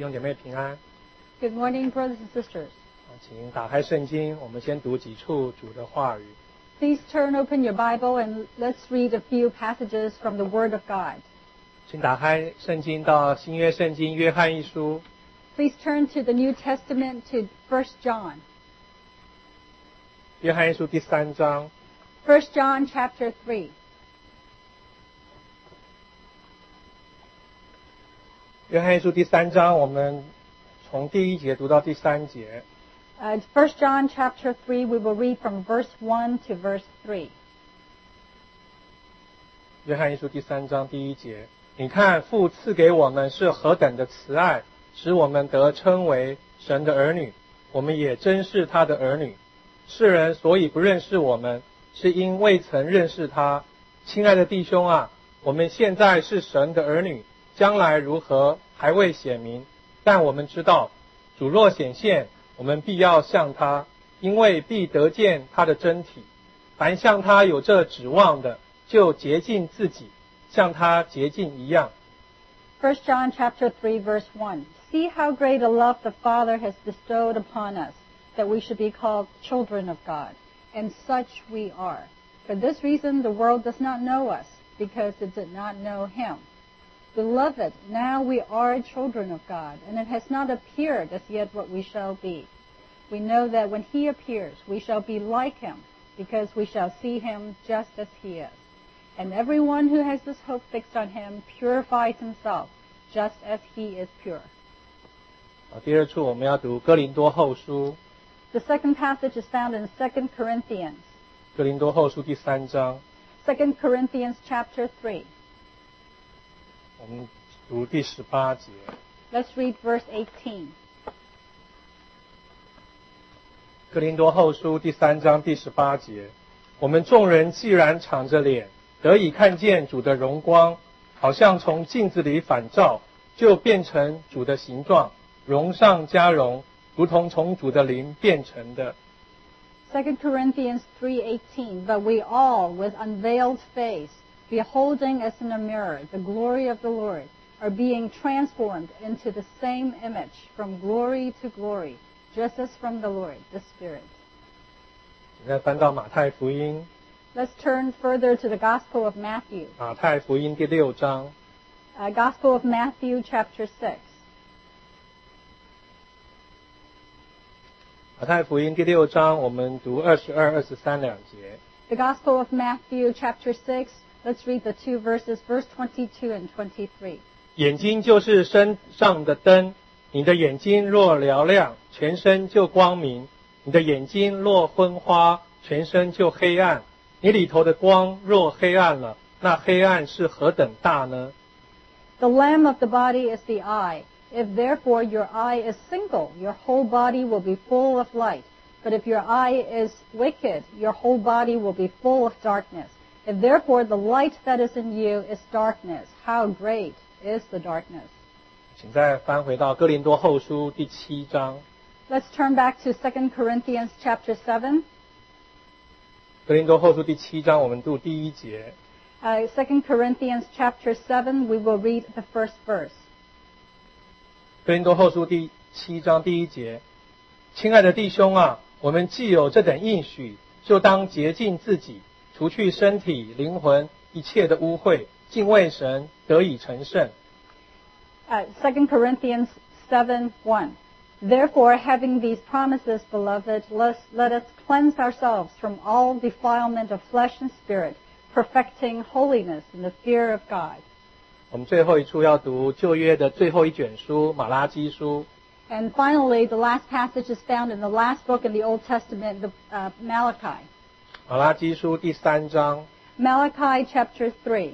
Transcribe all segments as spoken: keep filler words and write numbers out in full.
弟兄姐妹平安。 Good morning, brothers and sisters. 请打开圣经，我们先读几处主的话语。 Please turn open your Bible and let's read a few passages from the Word of God. 请打开圣经到新约圣经约翰一书， Please turn to the New Testament to First John. 约翰一书第三章。 First John chapter three. 约翰一书第三章，我们从第一节读到第三节。 Uh, First John chapter three, we will read from verse one to verse three. 约翰一书第三章第一节，你看父赐给我们是何等的慈爱，使我们得称为神的儿女，我们也真是他的儿女。世人所以不认识我们，是因未曾认识他。亲爱的弟兄啊，我们现在是神的儿女，将来如何还未显明，但我们知道，主若显现，我们必要像他，因为必得见他的真体。凡像他有这指望的，就洁净自己，像他洁净一样。 First John chapter three, verse one. See how great a love the Father has bestowed upon us, that we should be called children of God. And such we are. For this reason the world does not know us, because it did not know him. Beloved, now we are children of God, and it has not appeared as yet what we shall be. We know that when he appears, we shall be like him, because we shall see him just as he is. And everyone who has this hope fixed on him purifies himself, just as he is pure. 第二处我们要读哥林多后书， The second passage is found in Second Corinthians. 哥林多后书第三章， Second Corinthians chapter three. 我们读第十八节。 Let's read verse eighteen. 哥林多后书第三章第十八节，我们众人既然敞着脸，得以看见主的荣光，好像从镜子里反照，就变成主的形状，荣上加荣，如同从主的灵变成的。 Second Corinthians three eighteen. But we all, with unveiled face, beholding as in a mirror the glory of the Lord, are being transformed into the same image from glory to glory, just as from the Lord, the Spirit. 现在翻到马太福音， Let's turn further to the Gospel of Matthew. 马太福音第六章， Uh, Gospel of Matthew chapter six. 马太福音第六章，我们读二十二、二十三两节。 The Gospel of Matthew chapter six. Let's read the two verses, verse twenty-two and twenty-three. 眼睛就是身上的灯，你的眼睛若嘹亮，全身就光明；你的眼睛若昏花，全身就黑暗。你里头的光若黑暗了，那黑暗是何等大呢？ The lamp of the body is the eye. If therefore your eye is single, your whole body will be full of light. But if your eye is wicked, your whole body will be full of darkness. If therefore the light that is in you is darkness, how great is the darkness? 请再翻回到哥林多后书第七章。 Let's turn back to Second Corinthians chapter seven. 哥林多后书第七章，我们读第一节。 Uh, Second Corinthians chapter seven, we will read the first verse. 哥林多后书第七章第一节，亲爱的弟兄啊，我们既有这等应许，就当洁净自己，除去身体、灵魂一切的污秽，敬畏神，得以成圣。 Uh, Second Corinthians seven one. Therefore, having these promises, beloved, let, let us cleanse ourselves from all defilement of flesh and spirit, perfecting holiness in the fear of God. 我们最后一处要读旧约的最后一卷书马拉基书。 And finally, the last passage is found in the last book in the Old Testament, the, uh, Malachi. 马拉基书第三章， Malachi chapter three.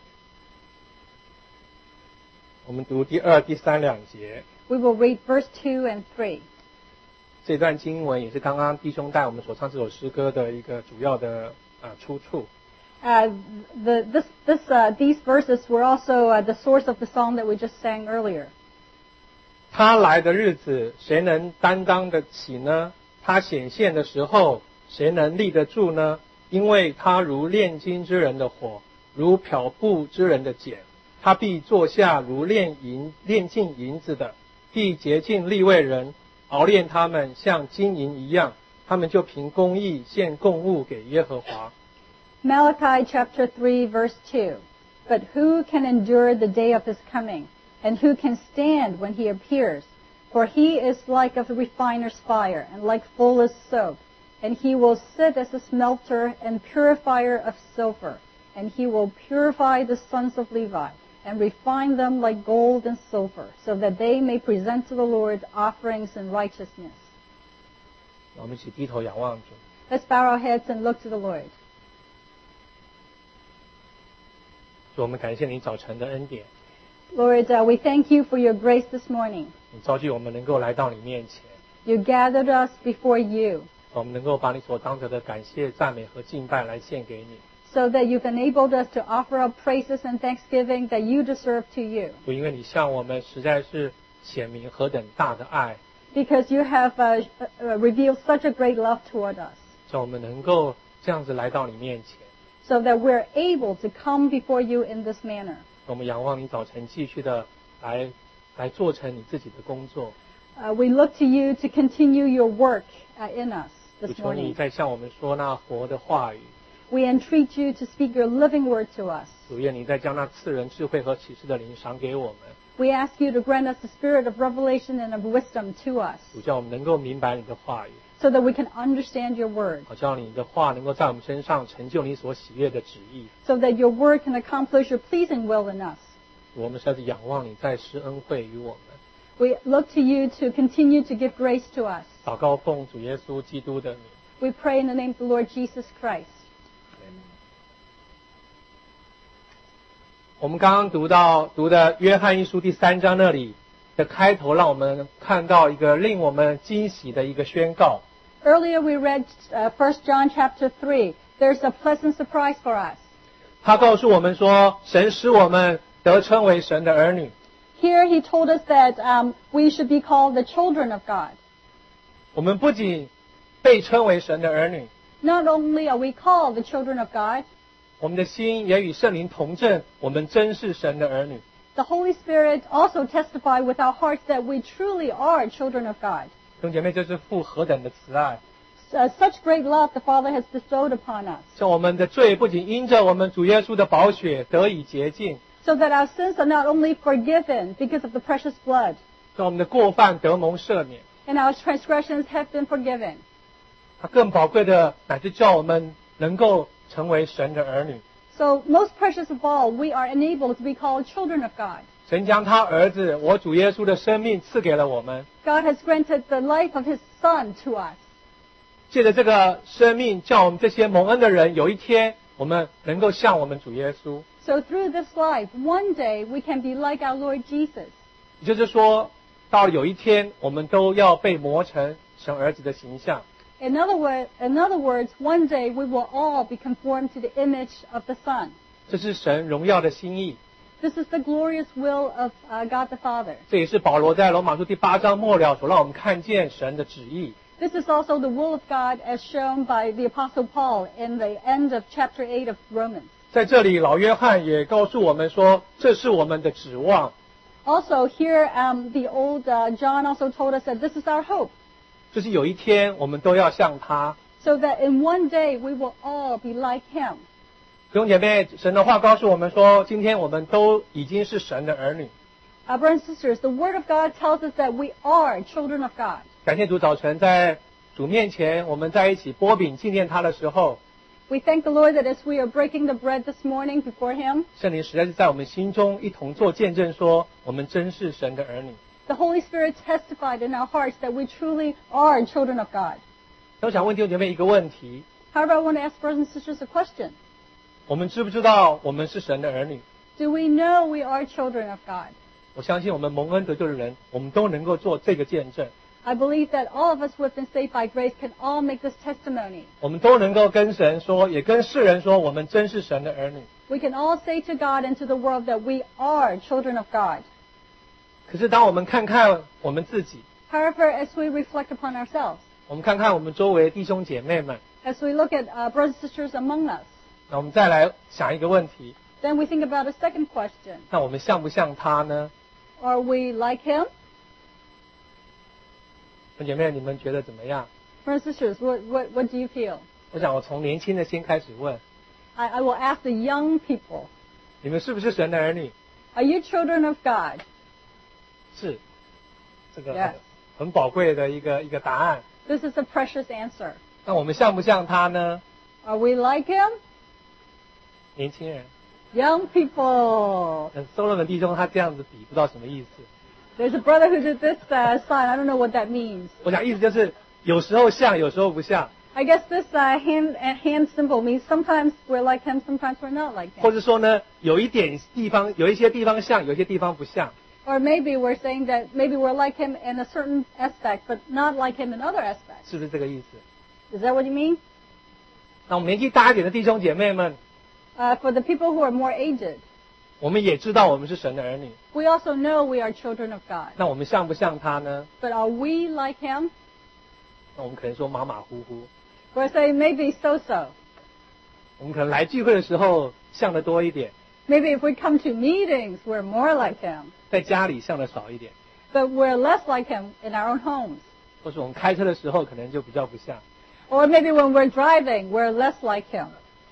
我们读第二、第三两节。 We will read verse two and three. 这段经文也是刚刚弟兄带我们所唱这首诗歌的一个主要的呃出处。 Uh, the, this, this, uh, these verses were also uh, the source of the song that we just sang earlier. 他来的日子，谁能担当得起呢？他显现的时候，谁能立得住呢？因为他如炼金之人的火，如漂布之人的碱，他必坐下如炼银炼尽银子的， 必洁净利未人，熬炼他们像金银一样，他们就凭公义献供物给耶和华。 Malachi chapter three verse two. But who can endure the day of his coming? And who can stand when he appears? For he is like a refiner's fire, and like fuller's soap. And he will sit as a smelter and purifier of silver. And he will purify the sons of Levi, and refine them like gold and silver, so that they may present to the Lord offerings in righteousness. 我们一起低头仰望主。 Let's bow our heads and look to the Lord. 主，我们感谢你早晨的恩典， Lord, uh, we thank you for your grace this morning. 你召集我们能够来到你面前， You gathered us before you, 我们能够把你所当得的感谢、赞美和敬拜来献给你。 so that you've enabled us to offer up praises and thanksgiving that you deserve to you. 主，因为你向我们实在是显明何等大的爱， Because you have uh, uh, revealed such a great love toward us, 叫我们能够这样子来到你面前。 so that we're able to come before you in this manner. 我们仰望你早晨继续的来来做成你自己的工作。 Uh, we look to you to continue your work uh, in us 主， this 求你 morning. 再向我们说那活的话语。 We entreat you to speak your living word to us. 主，愿你再将那赐人智慧和启示的灵赏给我们。 We ask you to grant us the spirit of revelation and of wisdom to us, 主，叫我们能够明白你的话语， so that we can understand your word, 好叫你的话能够在我们身上成就你所喜悦的旨意。 so that your word can accomplish your pleasing will in us. 主，我们实在是仰望你再施恩惠于我们。 We look to you to continue to give grace to us. 祷告奉主耶稣基督的名。 We pray in the name of the Lord Jesus Christ. 我们刚刚读到读的约翰一书第三章那里的开头，让我们看到一个令我们惊喜的一个宣告。 Earlier we read uh, First John chapter three. There's a pleasant surprise for us. 他告诉我们说，神使我们得称为神的儿女。 Here he told us that um, we should be called the children of God. 我们不仅被称为神的儿女， Not only are we called the children of God, 我们的心也与圣灵同证，我们真是神的儿女。 the Holy Spirit also testify with our hearts that we truly are children of God. 弟兄姐妹，这是父何等的慈爱！ Uh, such great love the Father has bestowed upon us, 像我们的罪不仅因着我们主耶稣的宝血得以洁净， so that our sins are not only forgiven because of the precious blood, 让我们的过犯得蒙赦免， and our transgressions have been forgiven. 他更宝贵的乃是叫我们能够成为神的儿女。 So most precious of all, we are enabled to be called children of God. 神将他儿子我主耶稣的生命赐给了我们， God has granted the life of His Son to us. 借着这个生命，叫我们这些蒙恩的人，有一天我们能够像我们主耶稣。 So through this life, one day we can be like our Lord Jesus. 也就是说，到有一天我们都要被磨成神儿子的形象。 In other, word, in other words, one day we will all be conformed to the image of the Son. 这是神荣耀的心意， This is the glorious will of uh, God the Father. 这也是保罗在罗马书第八章末了所让我们看见神的旨意。 This is also the will of God as shown by the Apostle Paul in the end of chapter eight of Romans. 在这里，老约翰也告诉我们说，这是我们的指望， Also here, um, the old uh, John also told us that this is our hope, 就是有一天我们都要像他。 so that in one day we will all be like Him. 弟兄姐妹，神的话告诉我们说，今天我们都已经是神的儿女。 Our brothers and sisters, the Word of God tells us that we are children of God. 感谢主，早晨在主面前，我们在一起擘饼纪念他的时候， We thank the Lord that as we are breaking the bread this morning before Him, 圣灵实在是在我们心中一同做见证说，我们真是神的儿女。 the Holy Spirit testified in our hearts that we truly are children of God. 我想问弟兄姐妹一个问题： However, I want to ask brothers and sisters a question. 我们知不知道我们是神的儿女？ Do we know we are children of God? 我相信我们蒙恩得救的人，我们都能够做这个见证， I believe that all of us who have been saved by grace can all make this testimony. 我们都能够跟神说，也跟世人说，我们真是神的儿女。 We can all say to God and to the world that we are children of God. 可是当我们看看我们自己， However, as we reflect upon ourselves, 我们看看我们周围的弟兄姐妹们， as we look at uh, brothers and sisters among us, 那我们再来想一个问题： then we think about a second question. 那我们像不像他呢？ Are we like Him? 弟兄姐妹，你们觉得怎么样？ Brothers and sisters, what, what, what do you feel? 我想我从年轻的先开始问， I, I will ask the young people, 你们是不是神的儿女？ are you children of God? 是，这个 Yes. 很宝贵的一个一个答案。 This is a precious answer. 那我们像不像他呢？ Are we like him? 年轻人， Young people. 嗯，Solomon 弟兄他这样子比，不知道什么意思。 There's a brother who did this uh, sign. I don't know what that means. 我想意思就是有时候像，有时候不像， I guess this uh, hand uh, hand symbol means sometimes we're like him, sometimes we're not like 或 him. 者说呢，有一点地方，有一些地方像，有一些地方不像。 Or maybe we're saying that maybe we're like him in a certain aspect, but not like him in other aspects. 是不是这个意思？ Is that what you mean? 那我们年纪大一点的弟兄姐妹们， Uh, for the people who are more aged, 我们也知道我们是神的儿女， we also know we are children of God. 那我们像不像他呢？ But are we like him? 那我们可能说马马虎虎， We're saying maybe so-so. 我们可能来聚会的时候像的多一点， Maybe if we come to meetings, we're more like him. 在家里像的少一点， But we're less like him in our own homes. 或是我们开车的时候可能就比较不像。 Or maybe when we're driving, we're less like him.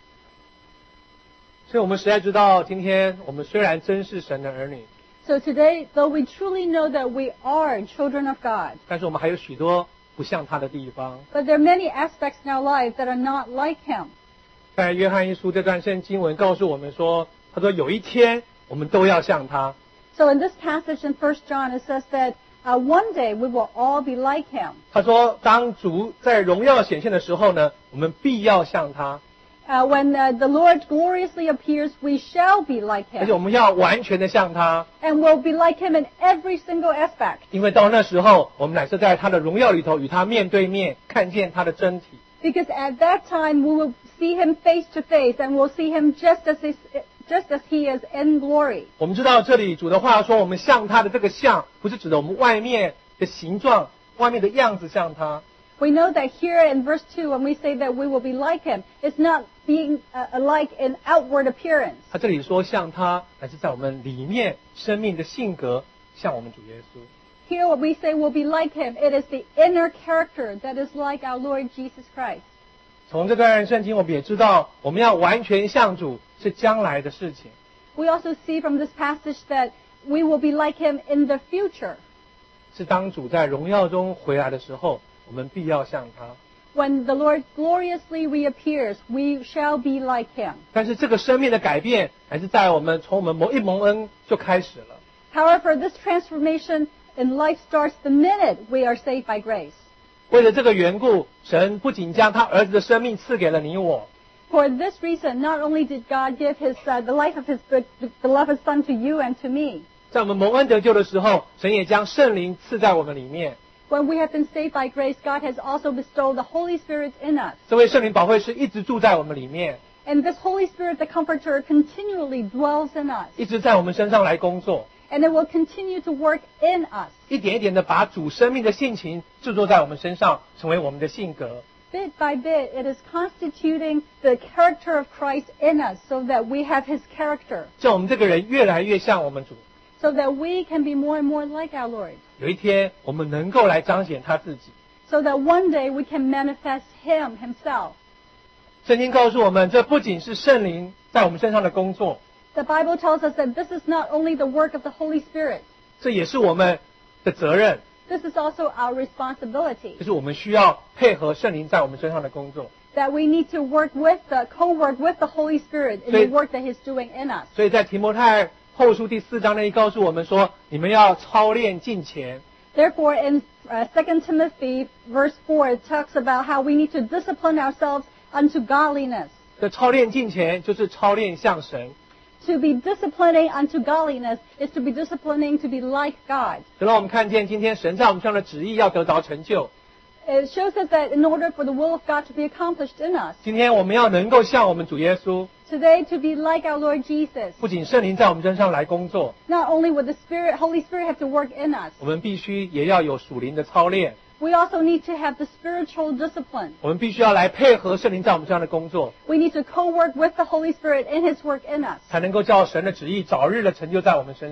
所以我们实在知道，今天我们虽然真是神的儿女， So today, though we truly know that we are children of God, 但是我们还有许多不像他的地方。 but there are many aspects in our lives that are not like him. 在约翰一书这段圣经文告诉我们说，他说有一天我们都要像他。 So in this passage in First John, it says that uh, one day we will all be like him. 他说，当主在荣耀显现的时候呢，我们必要像他， Uh, when uh, the Lord gloriously appears, we shall be like 而且我 him. 们要完全的像他， And we'll be like him in every single aspect. 因为到那时候，我们乃是在他的荣耀里头与他面对面，看见他的真体。 Because at that time we will see him face to face and we'll see him just as he, just as he is in glory. 我们知道这里主的话说，我们像他的这个像，不是指的我们外面的形状、外面的样子像他， We know that here in verse two, when we say that we will be like him, it's not being uh, alike in outward appearance. 他这里说像他，乃是在我们里面生命的性格像我们主耶稣。 Here when we say we'll be like him, it is the inner character that is like our Lord Jesus Christ. 从这段圣经，我们也知道，我们要完全像主是将来的事情。 We also see from this passage that we will be like him in the future. 是当主在荣耀中回来的时候，我们必要像他。 When the Lord gloriously reappears, we shall be like him. 但是这个生命的改变，还是在我们从我们蒙一蒙恩就开始了。 However, this transformation in life starts the minute we are saved by grace. 为了这个缘故，神不仅将他儿子的生命赐给了你我， For this reason, not only did God give his, uh, the life of his beloved Son to you and to me, 在我们蒙恩得救的时候，神也将圣灵赐在我们里面。 when we have been saved by grace, God has also bestowed the Holy Spirit in us. 这位圣灵保惠师一直住在我们里面， And this Holy Spirit, the Comforter, continually dwells in us. 一直在我们身上来工作， And it will continue to work in us. 一点一点的把主生命的性情制作在我们身上，成为我们的性格。 Bit by bit, it is constituting the character of Christ in us so that we have his character, 叫我们这个人越来越像我们主。 so that we can be more and more like our Lord, 有一天，我们能够来彰显他自己。 so that one day we can manifest him himself. 圣经告诉我们，这不仅是圣灵在我们身上的工作， The Bible tells us that this is not only the work of the Holy Spirit, 这也是我们的责任， this is also our responsibility, 就是我们需要配合圣灵在我们身上的工作。 that we need to work with the, co-work with the Holy Spirit in the work that he's doing in us. 所以在提摩太后书第四章那里告诉我们说，你们要操练敬虔。 Therefore, in uh, Second Timothy verse four, it talks about how we need to discipline ourselves unto godliness. 这操练敬虔就是操练像神， To be disciplining unto godliness is to be disciplining to be like God. 就让我们看见今天神在我们身上的旨意要得着成就。 It shows us that in order for the will of God to be accomplished in us, 今天我们要能够像我们主耶稣， today to be like our Lord Jesus, 不仅圣灵在我们身上来工作， not only would the Spirit, Holy Spirit have to work in us, 我们必须也要有属灵的操练， we also need to have the spiritual discipline. 我们必须要来配合圣灵在我们身上的工作， We need to co-work with the Holy Spirit in His work in us, 才能够叫神的旨意早日的成就在我们身上。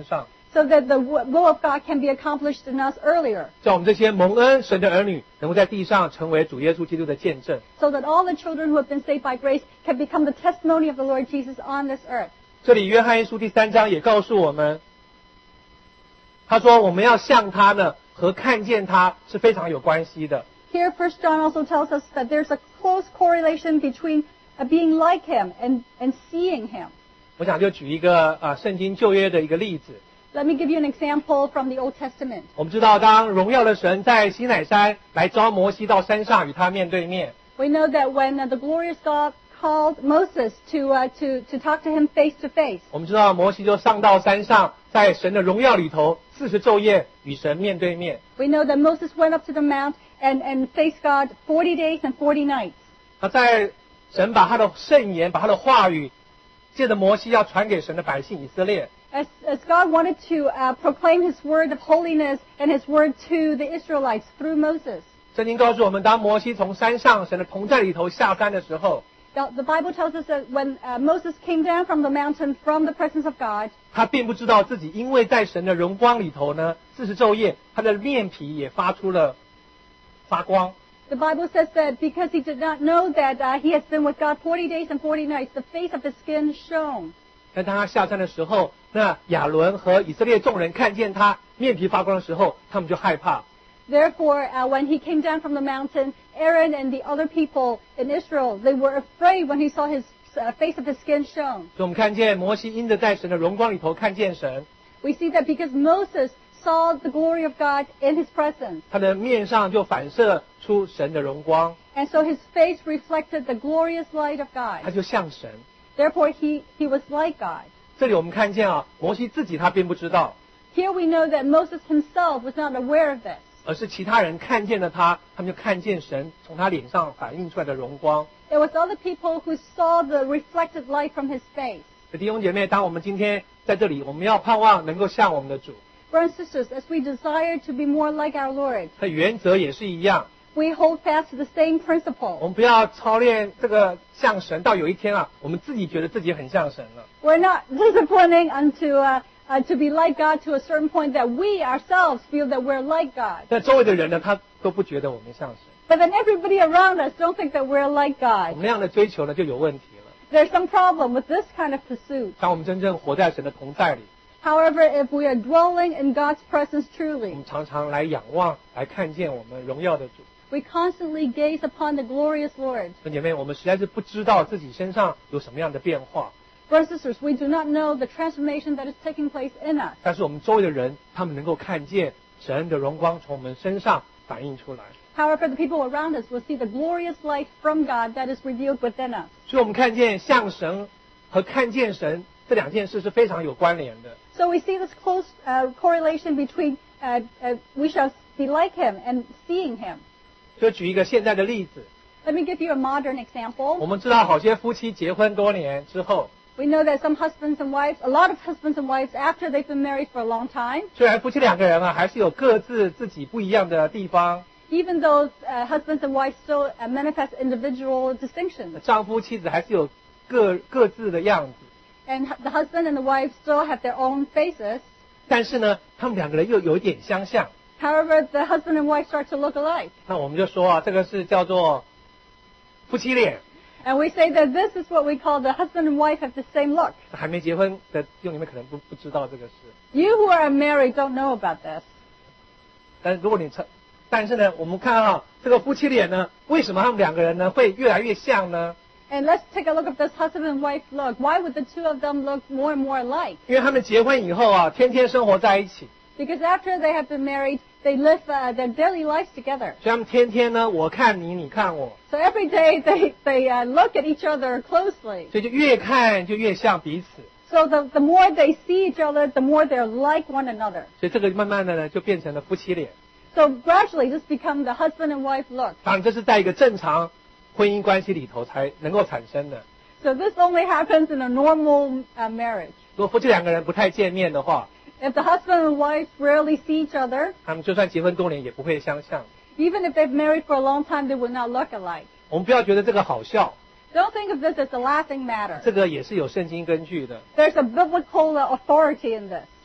so that the will of God can be accomplished in us earlier. 叫我们这些蒙恩神的儿女能够在地上成为主耶稣基督的见证。 So that all the children who have been saved by grace can become the testimony of the Lord Jesus on this earth. 这里约翰一书第三章也告诉我们，他说我们要像他呢，和看见他是非常有关系的。 Here, First John also tells us that there's a close correlation between uh, being like him and, and seeing him. 我想就举一个啊圣经旧约的一个例子。 Let me give you an example from the Old Testament. 我们知道，当荣耀的神在西乃山来召摩西到山上与他面对面。 We know that when uh, the glorious God called Moses to uh, to to talk to him face to face. 我们知道摩西就上到山上，在神的荣耀里头四十昼夜与神面对面。 We know that Moses went up to the mount and and faced God forty days and forty nights. 他在神把他的圣言，把他的话语，借着摩西要传给神的百姓以色列。 As, as God wanted to uh, proclaim His word of holiness and His word to the Israelites through Moses. 圣经告诉我们，当摩西从山上神的同在里头下山的时候， The, the Bible tells us that when uh, Moses came down from the mountain from the presence of God, 他并不知道自己因为在神的荣光里头呢，四十昼夜，他的面皮也发出了发光。 the Bible says that because he did not know that uh, he has been with God forty days and forty nights, the face of his skin shone. 但当他下山的时候，那亚伦和以色列众人看见他面皮发光的时候，他们就害怕。 Therefore, uh, when he came down from the mountain, Aaron and the other people in Israel, they were afraid when he saw his uh, face of his skin shone. 所以我们看见摩西因着在神的荣光里头看见神， We see that because Moses saw the glory of God in his presence, 他的面上就反射出神的荣光， and so his face reflected the glorious light of 他 God. 就像神。 Therefore, he, he was like God. 这里我们看见啊，摩西自己他并不知道， Here we know that Moses himself was not aware of this. 而是其他人看见了他，他们就看见神从他脸上反映出来的荣光。 It was other people who saw the reflected light from his face. 弟兄姐妹，当我们今天在这里，我们要盼望能够像我们的主， Brothers and sisters, as we desire to be more like our Lord, 他原则也是一样。 we hold fast to the same 我 principle. 们不要操练这个像神，到有一天啊，我们自己觉得自己很像神了。 We're not disciplining unto uh, uh, to be like God to a certain point that we ourselves feel that we're like God. 但周围的人呢，他都不觉得我们像神。 But then everybody around us don't think that we're like 我 God. 们那样的追求呢，就有问题了。 There's some problem with this kind of pursuit. 当我们真正活在神的同在里， However, if we are dwelling in God's presence 我 truly, 们常常来仰望，来看见我们荣耀的主。 we constantly gaze upon the glorious Lord. 弟兄姐妹，我们实在是不知道自己身上有什么样的变化， Brothers and sisters, we do not know the transformation that is taking place in us. 但是我们周围的人，他们能够看见神的荣光从我们身上反映出来。 However, the people around us will see the glorious light from God that is revealed within us. 所以我们看见像神和看见神这两件事是非常有关联的。 So we see this close uh, correlation between uh, uh, we shall be like Him and seeing Him. 就举一个现在的例子， Let me give you a modern 我 example. 们知道好些夫妻结婚多年之后， We know that some husbands and wives, a lot of husbands and wives, after they've been married for a long time, 虽然夫妻两个人啊，还是有各自自己不一样的地方， even though uh, husbands and wives still uh, manifest individual distinctions, 丈夫妻子还是有各各自的样子， and hu- the husband and the wife still have their own faces. 但是呢，他们两个人又有一点相像。 However, the husband and wife start to look alike. 那我们就说啊，这个是叫做夫妻脸。 And we say that this is what we call the husband and wife have the same look. 还没结婚的弟兄姊妹可能不不知道这个事， You who are married don't know about this. 但是如果你成，但是呢，我们看啊，这个夫妻脸呢，为什么他们两个人呢会越来越像呢？ And let's take a look at this husband and wife look. Why would the two of them look more and more alike? 因为他们结婚以后啊，天天生活在一起， Because after they have been married, they live uh, their daily lives together. 所以他们天天呢，我看你，你看我， So every day they, they uh, look at each other closely. 所以就越看就越像彼此， So the, the more they see each other, the more they're like one another. 所以这个慢慢的呢就变成了夫妻脸。 So gradually this becomes the husband and wife look. 当然，这是在一个正常婚姻关系里头才能够产生的。 So this only happens in a normal uh, marriage. 如果夫妻两个人不太见面的话， If the husband and wife rarely see each other, 他们就算结婚多年也不会相像。 even if they've married for a long time, they would not look alike. 我们不要觉得这个好笑， Don't think of this as a laughing matter. 这个也是有圣经根据的。 There's a biblical uh, authority in this.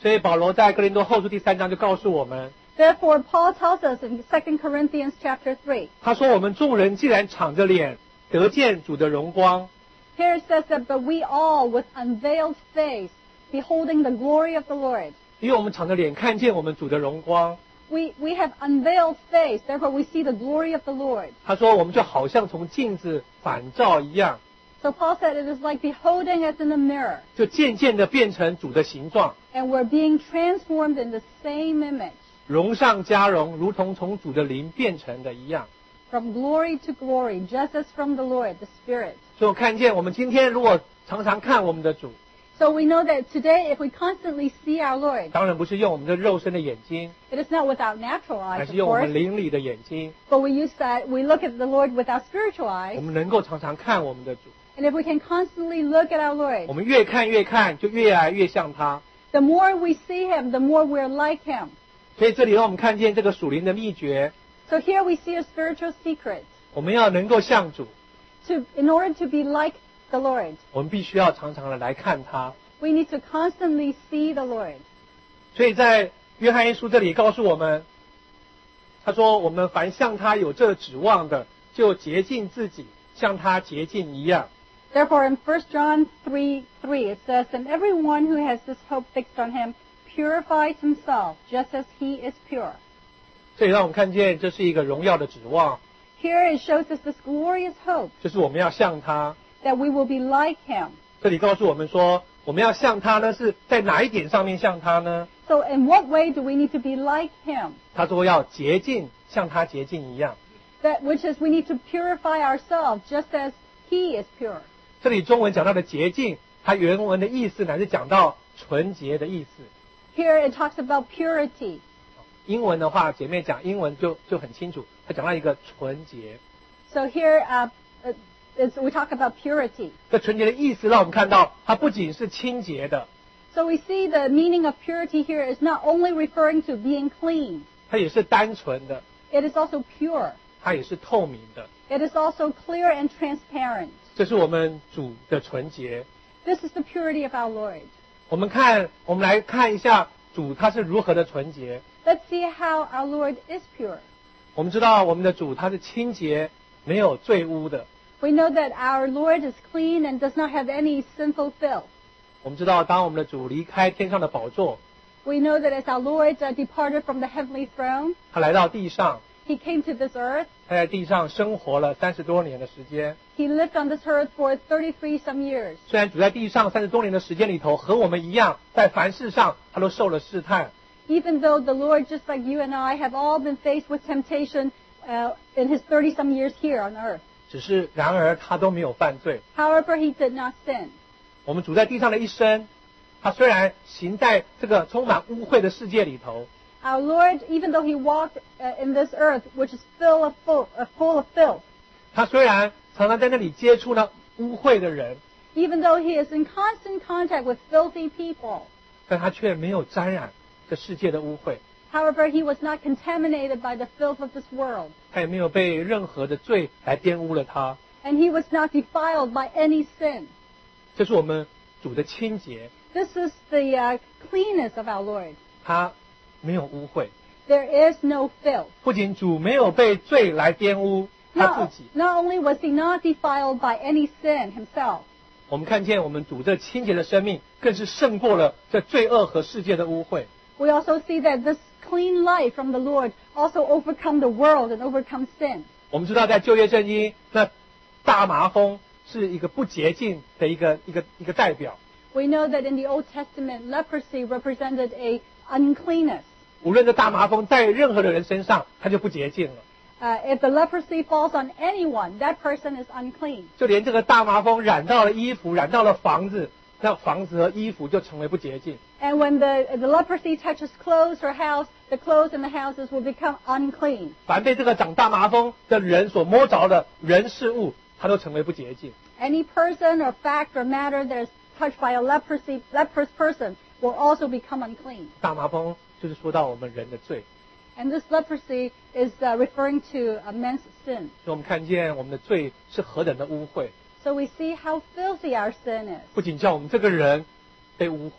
所以保罗在哥林多后书第三章就告诉我们， Therefore, Paul tells us in Second Corinthians chapter three, 他说我们众人既然敞着脸得见主的荣光， here it says that, but we all with unveiled face, beholding the glory of the Lord. 因为我们敞着脸看见我们主的荣光， We, we have unveiled face, therefore we see the glory of the Lord. 他说我们就好像从镜子反照一样， So Paul said it is like beholding as in a mirror, 就渐渐的变成主的形状， and we're being transformed in the same image, 荣上加荣，如同从主的灵变成的一样。 from glory to glory, just as from the Lord, the Spirit. 所以我看见我们今天如果常常看我们的主， So we know that today, if we constantly see our Lord, 当然不是用我们的肉身的眼睛， it is not with our natural 而 eyes, 是 of 用我们 course, 灵里的眼睛， but we use that, we look at the Lord with our spiritual 我 eyes, 们能够常常看我们的主。 and if we can constantly look at our 我 Lord, 们越看越看，就越来越像他。 the more we see Him, the more we're like Him. 所以这里让我们看见这个属灵的秘诀， So here we see a spiritual secret. 我们要能够像主， To, in order to be like the Lord, 我们必须要常常的来看他。 we need to constantly see the Lord. 所以在约翰一书这里告诉我们，他说我们凡向他有这指望的，就洁净自己，像他洁净一样。 Therefore, in First John three three, it says, and everyone who has this hope fixed on Him purifies himself, just as He is pure. 这里让我们看见这是一个荣耀的指望， Here it shows us this glorious hope 就是我们要像他。 that we will be like Him. 这里告诉我们说，我们要像他呢，是在哪一点上面像他呢？ So in what way do we need to be like Him? 他说要洁净，像他洁净一样。 That which is we need to purify ourselves, just as He is pure. 这里中文讲到的洁净，它原文的意思乃是讲到纯洁的意思。 Here it talks about purity. 英文的话，姐妹讲英文就就很清楚，它讲到一个纯洁。 So here uh, uh, is, we talk about purity. 这纯洁的意思让我们看到，它不仅是清洁的， So we see the meaning of purity here is not only referring to being clean, 它也是单纯的， it is also pure. 它也是透明的。 It is also clear and transparent. 这是我们主的纯洁。 This is the purity of our Lord. 我们看，我们来看一下主他是如何的纯洁。 Let's see how our Lord is pure. 我们知道我们的主他是清洁，没有罪污的。 We know that our Lord is clean and does not have any sinful filth. 我们知道，当我们的主离开天上的宝座， We know that as our Lord uh, departed from the heavenly throne, 他来到地上， He came to this earth. 他在地上生活了三十多年的时间。 He lived on this earth for thirty-three some years. 虽然主在地上三十多年的时间里头，和我们一样，在凡事上他都受了试探， Even though the Lord, just like you and I, have all been faced with temptation uh, in His thirty some years here on earth. 只是然而他都没有犯罪。 However, He did not sin. 我们主在地上的一生，他虽然行在这个充满污秽的世界里头， Our Lord, even though He walked uh, in this earth, which is full of, full, uh, full of filth, 他虽然常常在那里接触那污秽的人， even though He is in constant contact with filthy people, 但他却没有沾染这世界的污秽， however, He was not contaminated by the filth of this world, 他也没有被任何的罪来玷污了他。 and He was not defiled by any sin. 这是我们主的清洁， This is the uh, cleanness of our Lord. 他没有污秽。 There is no filth. 不仅主没有被罪来玷污他 Not, 自己， not only was He not defiled by any sin Himself, 我们看见我们主这清洁的生命，更是胜过了这罪恶和世界的污秽。 we also see that this clean life from the Lord also overcome the world and overcome sin. 我们知道，在旧约圣经，那大麻风是一个不洁净的一个一个一个代表。 We know that in the Old Testament, leprosy represented a uncleanness. 无论这大麻风在任何的人身上，他就不洁净了。 Uh, if the leprosy falls on anyone, that person is unclean. 就连这个大麻风染到了衣服，染到了房子，那房子和衣服就成为不洁净。 And when the, the leprosy touches clothes or house, the clothes and the houses will become unclean. 凡被这个长大麻风的人所摸着的人事物，它都成为不洁净。 Any person or fact or matter that is touched by a leprosy, leprous person will also become unclean. 大麻风就是说到我们人的罪， And this leprosy is uh, referring to a man's sin. 所以我们看见我们的罪是何等的污秽， So we see how filthy our sin is. 不仅叫我们这个人被污秽，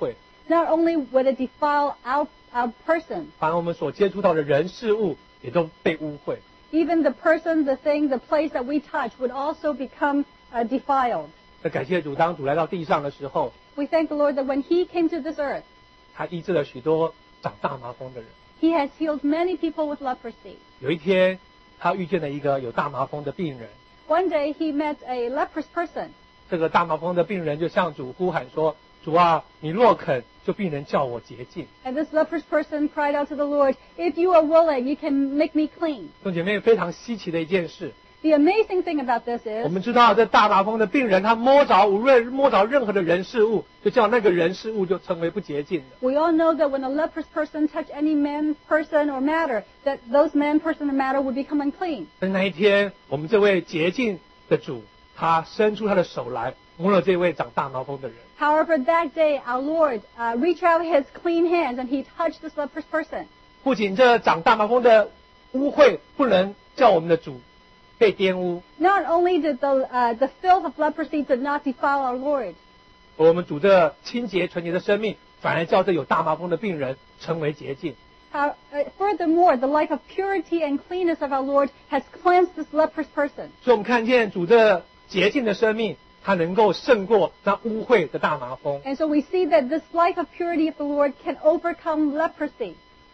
Not only would it defile our, our person, 反而我们所接触到的人事物也都被污秽。 even the person, the thing, the place that we touch would also become uh, defiled. 那感谢主，当主来到地上的时候， We thank the Lord that when He came to this earth, 他医治了许多长大麻风的人。 He has healed many people with leprosy. 有一天，他遇见了一个有大麻风的病人， One day He met a leprous person. 这个大麻风的病人就向主呼喊说：“主啊，你若肯，就必能叫我洁净。” And this leprous person cried out to the Lord, "If you are willing, you can make me clean." 弟兄姐妹，非常稀奇的一件事。 The amazing thing about this 我 is 们知道，这大麻风的病人，他摸着无论摸着任何的人事物，就叫那个人事物就成为不洁净的。 we all know that when a leprous person touched any man, person, or matter, that those man, person, or matter would become unclean. 但那一天，我们这位洁净的主，他伸出他的手来摸了这位长大麻风的人。 However, that day our Lord uh, reached out His clean hands and He touched this leprous person. 不仅这长大麻风的污秽不能叫我们的主被玷污， Not only did the uh, the filth of leprosy did not defile our Lord, 我们主这清洁纯洁的生命，反而叫这有大麻风的病人成为洁净。 how, uh, furthermore, the life of purity and cleanness of our Lord has cleansed this leprous person. 所以我们看见主这洁净的生命，它能够胜过那污秽的大麻风。 And so we see that this life of purity of the Lord can overcome leprosy.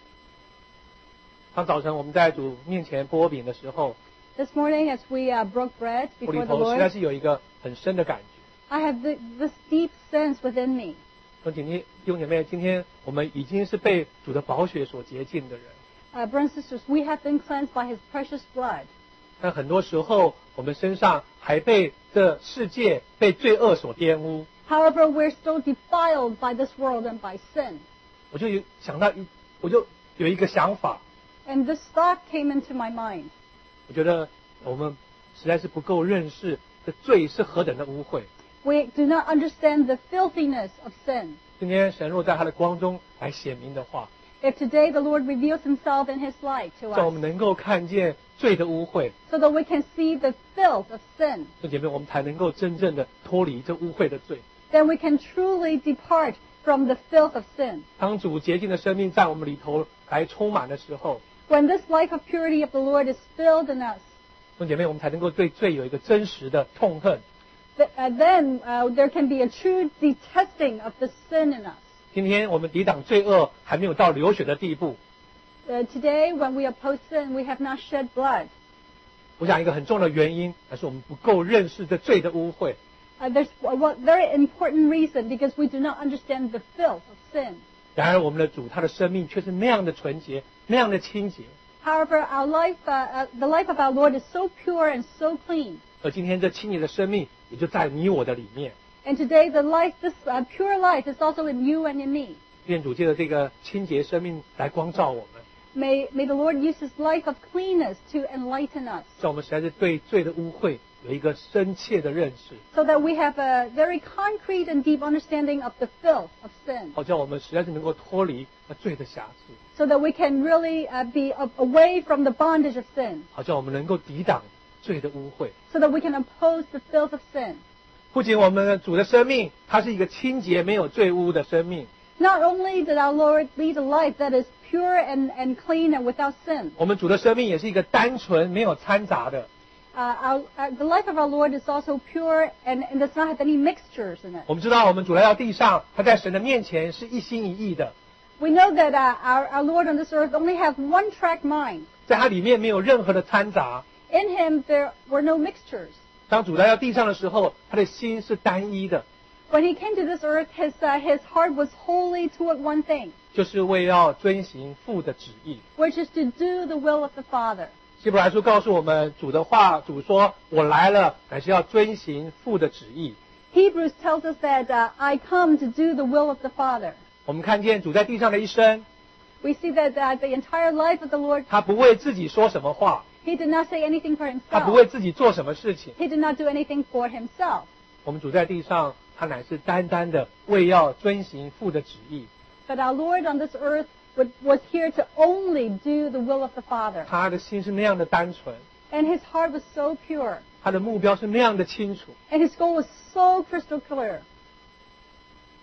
当早晨我们在主面前剥饼的时候， This morning, as we uh, broke bread 我里 before the 头实在 Lord, 是有一个很深的感觉。 I have the, this deep sense within me. 弟兄姐妹，弟兄姐妹，今天我们已经是被主的宝血所洁净的人， Uh, brothers and sisters, we have been cleansed by His precious blood. 但很多时候我们身上还被这世界、被罪恶所玷污。 However, we're still defiled by this world and by sin. 我就有想到一，我就有一个想法， And this thought came into my mind. 我觉得我们实在是不够认识这罪是何等的污秽。 We do not understand the filthiness of sin. 今天神若在他的光中来显明的话， If today the Lord reveals Himself in His light to 让我 us, 们能够看见罪的污秽， so that we can see the filth of sin, 弟兄姐妹，我们才能够真正的脱离这污秽的罪。 then we can truly depart from the filth of sin. 当主洁净的生命在我们里头来充满的时候， When this life of purity of the Lord is filled in us, 弟兄姐妹，我们才能够对罪有一个真实的痛恨。 th- uh, then uh, there can be a true detesting of the sin in us. 今天我们抵挡罪恶还没有到流血的地步， Uh, today, when we oppose sin, we have not shed blood. 我想一个很重要的原因，还是我们不够认识这罪的污秽。 Uh, there's a one very important reason, because we do not understand the filth of sin. 然而我们的主他的生命却是那样的纯洁，那样的清洁。 However, our life, uh, uh, the life of our Lord is so pure and so clean. 而今天这清洁的生命也就在你我的里面。 And today, the life, this uh, pure life, is also in you and in me. 愿主借着这个清洁生命来光照我们， May, may the Lord use His life of cleanness to enlighten us, 让我们实在是对罪的污秽有一个深切的认识， so that we have a very concrete and deep understanding of the filth of sin, 好叫我们实在是能够脱离那罪的瑕疵， so that we can really uh, be a- away from the bondage of sin, 好叫我们能够抵挡罪的污秽。 so that we can oppose the filth of sin. 不仅我们的主的生命，它是一个清洁没有罪污的生命， Not only did our Lord lead a life that is pure and, and clean and without sin, 我们主的生命也是一个单纯没有掺杂的。 uh, our, uh, the life of our Lord is also pure and, and does not have any mixtures in it. 我们知道，我们主来到地上，他在神的面前是一心一意的， We know that uh, our, our Lord on this earth only has one track mind. 在他里面没有任何的掺杂。 In Him there were no mixtures. 当主来到地上的时候，他的心是单一的， When He came to this earth, His, uh, his heart was wholly toward one thing, 就是为要遵行父的旨意。 which is to do the will of the Father. 希伯来书告诉我们，主的话，主说：“我来了，乃是要遵行父的旨意。 Hebrews tells us that uh, I come to do the will of the Father. ” 我们看见主在地上的一生， We see that uh, the entire life of the Lord, 他不为自己说什么话， He did not say anything for 他不 Himself. 为自己做什么事情。 He did not do anything for Himself. 我们主在地上，他乃是单单的为要遵行父的旨意。 But our Lord on this earth would, was here to only do the will of the Father. 他的心是那样的单纯， And His heart was so pure. 他的目标是那样的清楚。 And His goal was so crystal clear.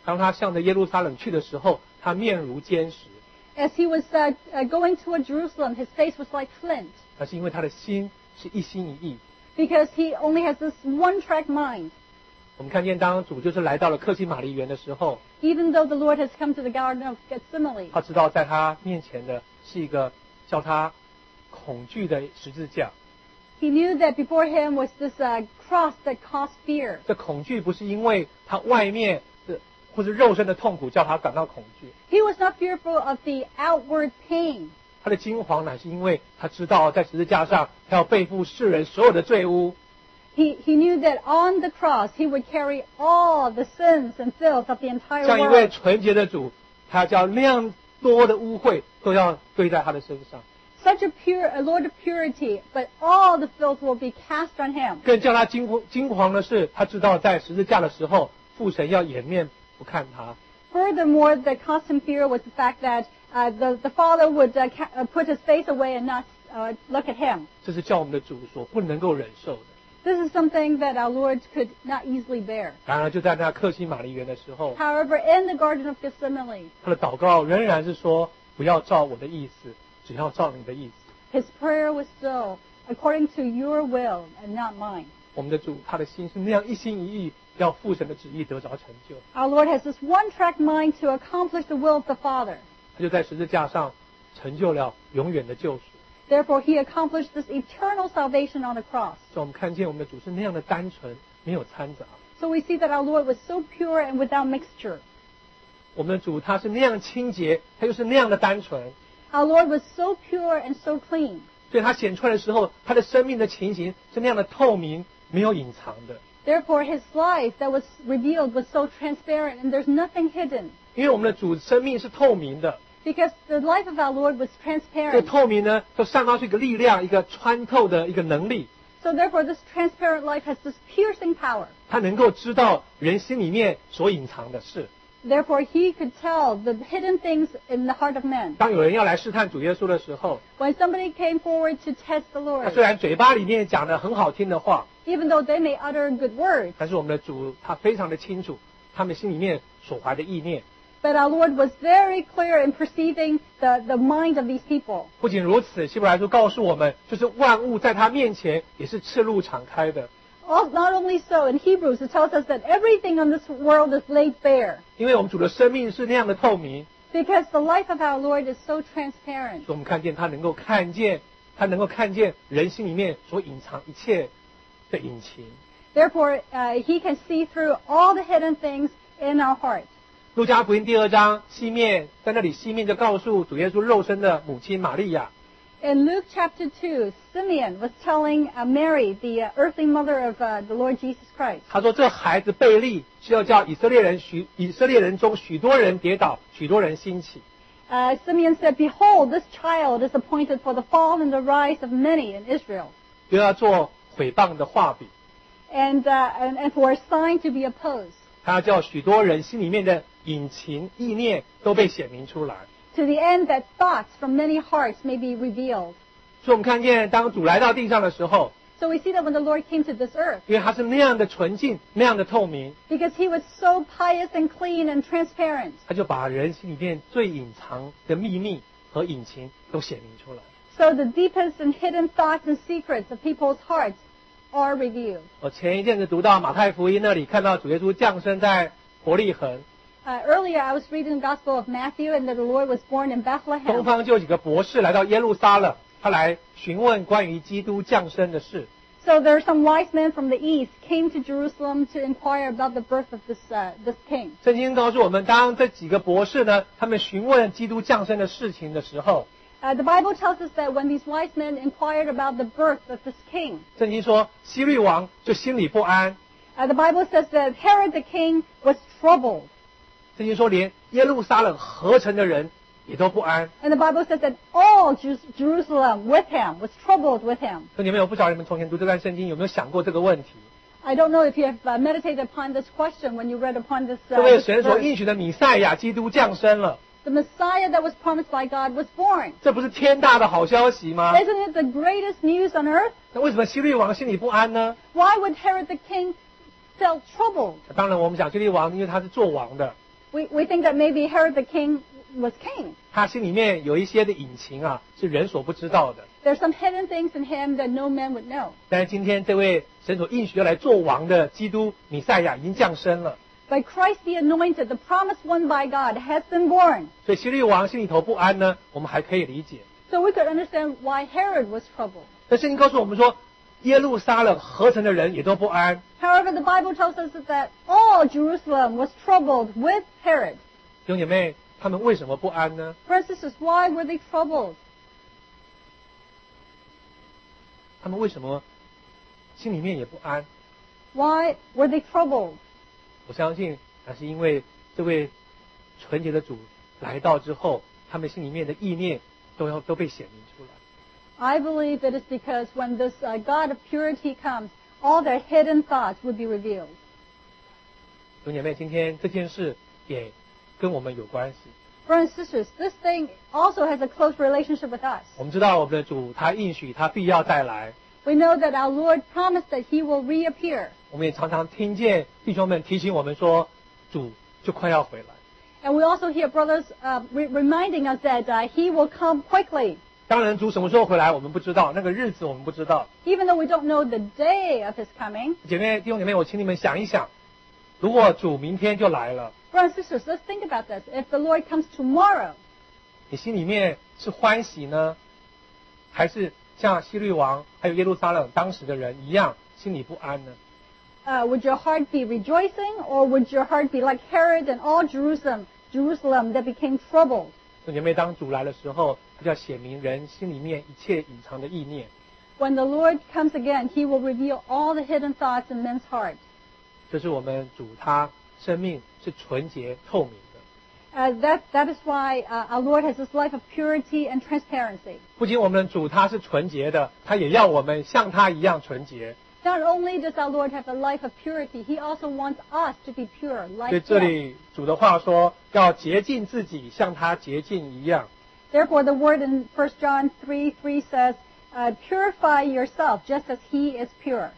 当他向着耶路撒冷去的时候，他面如坚石。 As he was uh, uh, going toward Jerusalem, his face was like flint 那是因为他的心是一心一意。 because he only has this one-track mind. 我们看见当主就是来到了客西马尼园的时候， Even though the Lord has come to the Garden of Gethsemane, 他知道在他面前的是一个叫他恐惧的十字架。 he knew that before him was this uh, cross that caused fear. 这恐惧不是因为他外面的或者肉身的痛苦叫他感到恐惧， He was not fearful of the outward pain. 他的惊惶乃是因为他知道在十字架上他要背负世人所有的罪污。 He, he knew that on the cross he would carry all the sins and filth of the entire 像一位 world. 纯洁的主，他叫那样多的污秽都要堆在他的身上， Such a pure, a Lord of purity, but all the filth will be cast on him. 更叫他惊惶惊惶的是，他知道在十字架的时候，父神要掩面不看他。 Furthermore, the caused him fear was the fact that uh, the, the Father would uh, ca- uh, put his face away and not uh, look at him. 这是叫我们的主所不能够忍受的。 This is something that our Lord could not easily bear. 然而就在那克西马尼园的时候， However, in the Garden of Gethsemane, 他的祷告仍然是说：不要照我的意思，只要照你的意思。 his prayer was still according to your will and not mine. 我们的主他的心是那样一心一意，要父神的旨意得着成就。 Our Lord has this one-track mind to accomplish the will of the Father. 他就在十字架上成就了永远的救赎。 Therefore, he accomplished this eternal salvation on the cross. 所以我们看见我们的主是那样的单纯，没有掺杂。 So we see that our Lord was so pure and without mixture. 我们的主他是那样清洁，他又是那样的单纯， Our Lord was so pure and so clean. 所以他显出来的时候，他的生命的情形是那样的透明，没有隐藏的。 Therefore, his life that was revealed was so transparent and there's nothing hidden. 因为我们的主生命是透明的， Because the life of our Lord was 这个 transparent. 透明呢，就散发出一个力量，一个穿透的一个能力， So therefore, this transparent life has this piercing power. 他能够知道人心里面所隐藏的事。 Therefore, he could tell the hidden things in the heart of men. 当有人要来试探主耶稣的时候， When somebody came forward to test the 他 Lord, 虽然嘴巴里面讲的很好听的话， even though they may utter good words, 但是我们的主他非常的清楚他们心里面所怀的意念。 but our Lord was very clear in perceiving the, the mind of these people. 不仅如此，希伯来书告诉我们，就是万物在他面前也是赤露敞开的。 All, not only so, in Hebrews it tells us that everything on this world is laid bare. 因为我们主的生命是那样的透明， Because the life of our Lord is so transparent. 所以我们看见他能够看见，他能够看见人心里面所隐藏一切的隐情。 Therefore, uh, he can see through all the hidden things in our hearts. 路加福音第二章，西面在那里，西面就告诉主耶稣肉身的母亲玛利亚， In Luke chapter two, Simeon was telling uh, Mary, the uh, earthly mother of uh, the Lord Jesus Christ, 他说这孩子贝利是要叫以色列人许以色列人中许多人跌倒，许多人兴起。 uh, Simeon said, Behold, this child is appointed for the fall and the rise of many in Israel, 又要做毁谤的画笔， and, uh, and, and for a sign to be opposed, 他要叫许多人心里面的隐情意念都被显明出来。 to the end that thoughts from many hearts may be revealed. 所以我们看见，当主来到地上的时候， So we see that when the Lord came to this earth, 因为他是那样的纯净、那样的透明， because he was so pious and clean and transparent, 他就把人心里面最隐藏的秘密和隐情都显明出来。 so the deepest and hidden thoughts and secrets of people's hearts are revealed. 我前一阵子读到马太福音那里，看到主耶稣降生在伯利恒， Uh, earlier, I was reading the Gospel of Matthew, and that the Lord was born in 东 Bethlehem. 方就有几个博士来到耶路撒冷，他来询问关于基督降生的事。 So there are some wise men from the east came to Jerusalem to inquire about the birth of this uh, this king. 圣经告诉我们，当这几个博士呢，他们询问基督降生的事情的时候， Uh, the Bible tells us that when these wise men inquired about the birth of this king, 圣经说希律王就心里不安。 uh, the Bible says that Herod the king was troubled. 圣经说连耶路撒冷合成的人也都不安。 And the Bible says that all Jer- Jerusalem with him was troubled with him. 所以你们有不少人们从前读这段圣经，有没有想过这个问题？ I don't know if you have uh, meditated upon this question when you read upon this, 这 uh, 位 this 神所 verse. 应许的弥赛亚基督降生了， The Messiah that was promised by God was born. 这不是天大的好消息吗？ Isn't it the greatest news on earth? 那为什么希律王心里不安呢？ Why would Herod the king feel troubled? 当然，我们讲希律王，因为他是做王的， We, we think that maybe Herod the king was king. 他心里面有一些的隐情啊，是人所不知道的。 There's some hidden things in him that no man would know. 但是今天这位神所应许要来做王的基督弥赛亚已经降生了， But Christ the Anointed, the promised one by God, has been born. 所以希律王心里头不安呢，我们还可以理解。 So we could understand why Herod was troubled. 但圣经告诉我们说，耶路撒冷合成的人也都不安。 However, the Bible tells us that all Jerusalem was troubled with Herod. 弟兄姐妹，他们为什么不安呢？ Brothers and sisters, why were they troubled? 他们为什么心里面也不安？ Why were they troubled? 我相信那是因为这位纯洁的主来到之后，他们心里面的意念都要都被显明出来。 I believe it is because when this uh, God of purity comes, all their hidden thoughts would be revealed. 弟兄姐妹，今天这件事也跟我们有关系。 Brothers and sisters, this thing also has a close relationship with us. 我们知道我们的主他应许他必要再来， We know that our Lord promised that He will reappear. 我们也常常听见弟兄们提醒我们说，主就快要回来。 And we also hear brothers uh, re- reminding us that uh, He will come quickly. 当然，主什么时候回来我们不知道，那个日子我们不知道。 Even though we don't know the day of His coming. 姐妹弟兄姐妹，我请你们想一想，如果主明天就来了， Brothers and sisters, let's think about this. If the Lord comes tomorrow, 你心里面是欢喜呢，还是像希律王还有耶路撒冷当时的人一样心里不安呢？ uh, would your heart be rejoicing, or would your heart be like Herod and all Jerusalem, Jerusalem that became troubled? 弟兄姐妹，当主来的时候，他就要显明人心里面一切隐藏的意念。 When the Lord comes again, He will reveal all the hidden thoughts in men's hearts. 这是我们主他生命是纯洁透明的。 Uh, that, that is why uh, our Lord has this life of purity and transparency. 不仅我们的主他是纯洁的，他也要我们像他一样纯洁。 Not only does our Lord have a life of purity, He also wants us to be pure, 所以 like 这 Him. 里主的话说，要洁净自己，像他洁净一样。 Therefore, the word in First John three three says, uh, purify yourself just as He is pure.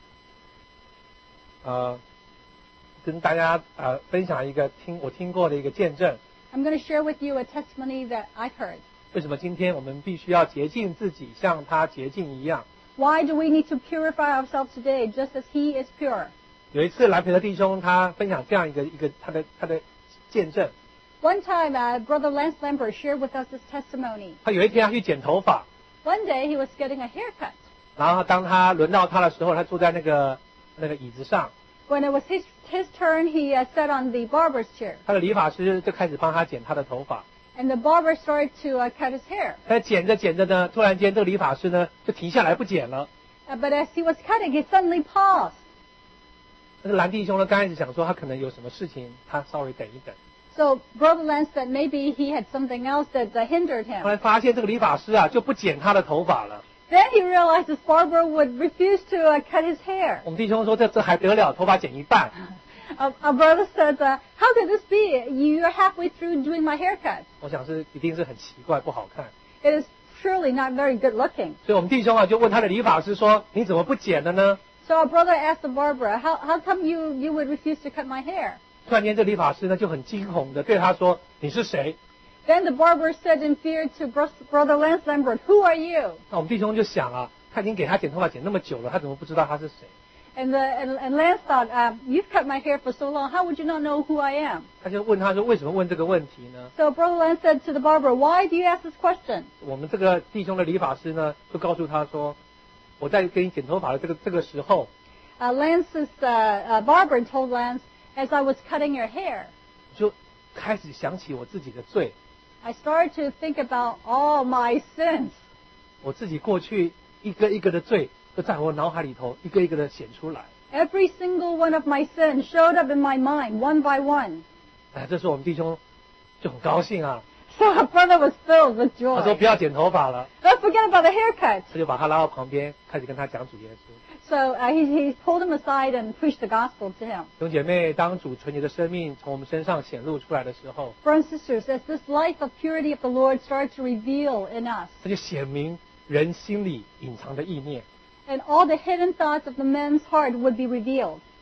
呃，跟大家呃分享一个听我听过的一个见证。 I'm going to share with you a testimony that I've heard. 为什么今天我们必须要洁净自己，像他洁净一样？ Why do we need to purify ourselves today just as He is pure? 有一次蓝培的弟兄他分享这样一个一个他的他的见证。 One time, uh, Brother Lance Lambert shared with us this testimony. 他有一天他去剪头发， One day, he was getting a haircut. 然后当他轮到他的时候，他坐在那个那个椅子上， When it was his, his turn, he uh, sat on the barber's chair. 他的理发师就开始帮他剪他的头发。 And the barber started to uh, cut his hair. 但剪着剪着呢，突然间这个理发师呢就停下来不剪了。 Uh, but as he was cutting, he suddenly paused. 那个蓝弟兄呢，刚开始想说他可能有什么事情，他稍微等一等。 So Brother Lance said maybe he had something else that uh, hindered 后 him. 来发现这个理发师啊就不剪他的头发了。 Then he realized this barber would refuse to uh, cut his hair. 我们弟兄说这这还得了，头发剪一半。 Uh, our brother said, uh, how could this be? You're halfway through doing my haircut. 我想是一定是很奇怪，不好看。 It is surely not very good looking. 所以我们弟兄啊就问他的理发师说：“你怎么不剪了呢 So our brother asked the barber, how, how come you, you would refuse to cut my hair?？” 突然间这理发师呢就很惊恐的对他说：“你是谁？” Then the barber said in fear to Bro- Brother Lance Lambert, who are you? 那我们弟兄就想啊，他已经给他剪头发剪那么久了，他怎么不知道他是谁？ And, the, and, and Lance thought, uh, you've cut my hair for so long, how would you not know who I am? 他就问他说：“为什么问这个问题呢 So Brother Lance said to the barber, why do you ask this question?？” 我们这个弟兄的理发师呢就告诉他说：“我在给你剪头发的这个这个时候， Uh, Lance's uh, uh, barber told Lance, as I was cutting your hair, 就开始想起我自己的罪， I started to think about all my sins. 我自己过去一个一个的罪都在我脑海里头一个一个的显出来。” Every single one of my sins showed up in my mind, one by one. 哎，这时候我们弟兄就很高兴啊， So our brother was filled with 他说 joy. 不要剪头发了， Let's forget about the haircut. 他就把他拉到旁边，开始跟他讲主耶稣。 So uh, he, he pulled him aside and preached the gospel to him. 弟兄姐妹，当主纯洁的生命从我们身上显露出来的时候， Brothers and sisters, as this life of purity of the Lord started to reveal in us, 他就显明人心里隐藏的意念。 and all the hidden thoughts of the men's heart would be revealed.